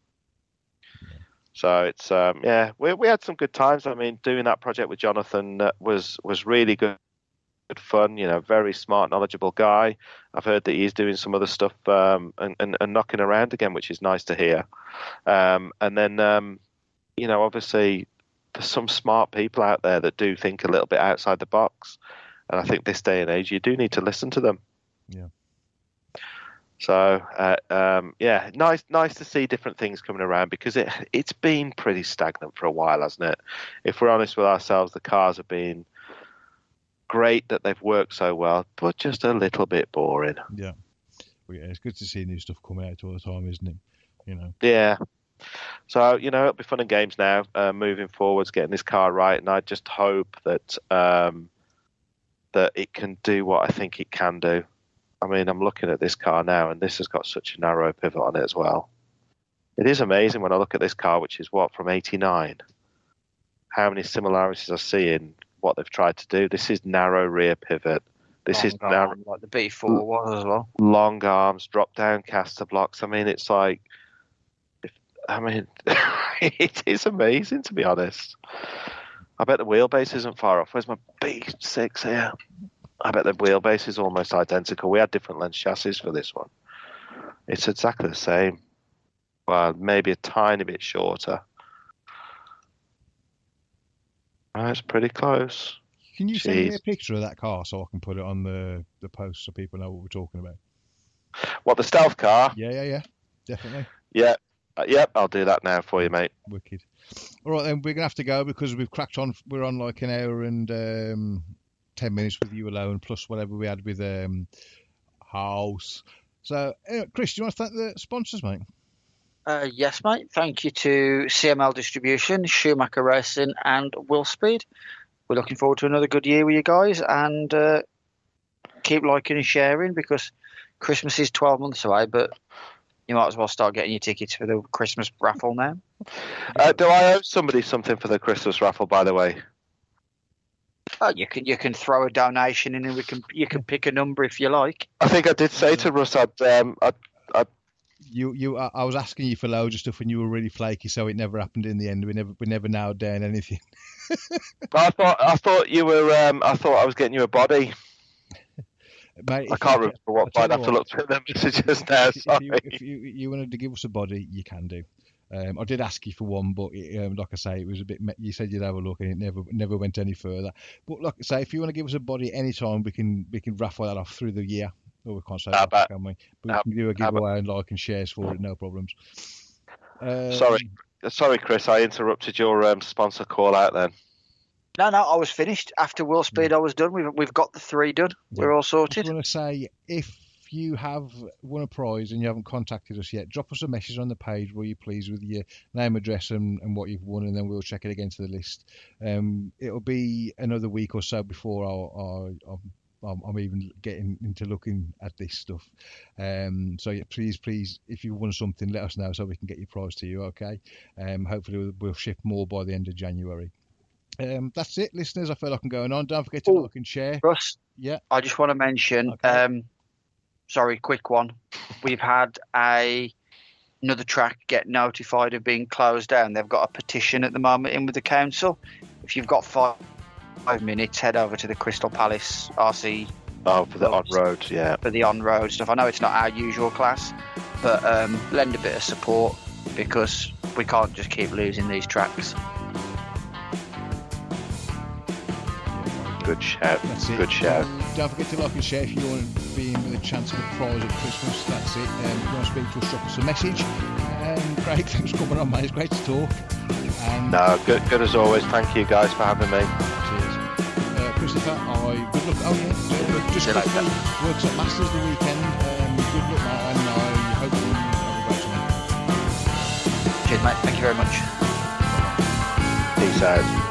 So it's we had some good times. I mean, doing that project with Jonathan was really good fun. You know, very smart, knowledgeable guy. I've heard that he's doing some other stuff and knocking around again, which is nice to hear. And then you know, obviously there's some smart people out there that do think a little bit outside the box, and I think this day and age you do need to listen to them. Yeah. So nice to see different things coming around because it's been pretty stagnant for a while, hasn't it? If we're honest with ourselves, the cars have been great that they've worked so well, but just a little bit boring. Yeah. Well, yeah, it's good to see new stuff coming out all the time, isn't it? You know. Yeah. So, you know, it'll be fun and games now, moving forwards, getting this car right, and I just hope that that it can do what I think it can do. I mean, I'm looking at this car now, and this has got such a narrow pivot on it as well. It is amazing when I look at this car, which is from 89, how many similarities I see in what they've tried to do. This is narrow rear pivot. This is narrow, like the B4 was as well. Long arms, drop down caster blocks. I mean, it's like, it is amazing, to be honest. I bet the wheelbase isn't far off. Where's my B6 here? I bet the wheelbase is almost identical. We had different length chassis for this one. It's exactly the same. Well, maybe a tiny bit shorter. That's pretty close. Can you send me a picture of that car so I can put it on the post so people know what we're talking about? What, the stealth car? Yeah. Definitely. Yeah. Yep, I'll do that now for you, mate. Wicked. All right, then we're going to have to go because we've cracked on. We're on like an hour and 10 minutes with you alone, plus whatever we had with House. So, anyway, Chris, do you want to thank the sponsors, mate? Yes, mate. Thank you to CML Distribution, Schumacher Racing, and Willspeed. We're looking forward to another good year with you guys, and keep liking and sharing because Christmas is 12 months away, but you might as well start getting your tickets for the Christmas raffle now. Do I owe somebody something for the Christmas raffle, by the way? You can throw a donation in, and you can pick a number if you like. I think I did say to Russ, I was asking you for loads of stuff, and you were really flaky, so it never happened in the end. We never nailed down anything. I thought you were. I thought I was getting you a body. Mate, I can't remember what. I'd have to look through the messages now. Sorry. If you wanted to give us a body, you can do. I did ask you for one, but like I say, it was a bit. You said you'd have a look, and it never went any further. But like I say, if you want to give us a body anytime, we can raffle that off through the year. Or we can't say that, can we? But we can do a giveaway and like and shares for it, no problems. Sorry, Chris, I interrupted your sponsor call out then. No, I was finished. After Willspeed, I was done. We've got the 3 done. Yeah. We're all sorted. I was going to say, if you have won a prize and you haven't contacted us yet, drop us a message on the page where you're pleased with your name, address, and what you've won, and then we'll check it against the list. It'll be another week or so before I'm even getting into looking at this stuff. So yeah, please, if you won something, let us know so we can get your prize to you. Okay. Hopefully we'll ship more by the end of January. That's it, listeners. I feel like I'm going on. Don't forget to like and share. Russ, yeah. I just want to mention. Okay. Sorry, quick one. We've had another track get notified of being closed down. They've got a petition at the moment in with the council. If you've got 5 minutes, head over to the Crystal Palace RC. Oh, for the on-road, yeah. For the on-road stuff. I know it's not our usual class, but lend a bit of support because we can't just keep losing these tracks. Good shout. That's it. Good shout. Don't forget to like and share if you want to be in with a chance of a prize at Christmas. That's it. If you want to speak to us, drop us a message. Craig, thanks for coming on, mate. It's great to talk. And no, good as always. Thank you guys for having me. Cheers. Christopher, good luck. Oh, yeah. Just quickly, works at Masters the weekend. Good luck, mate, and I hope you have a great time. Cheers, mate. Thank you very much. Peace out.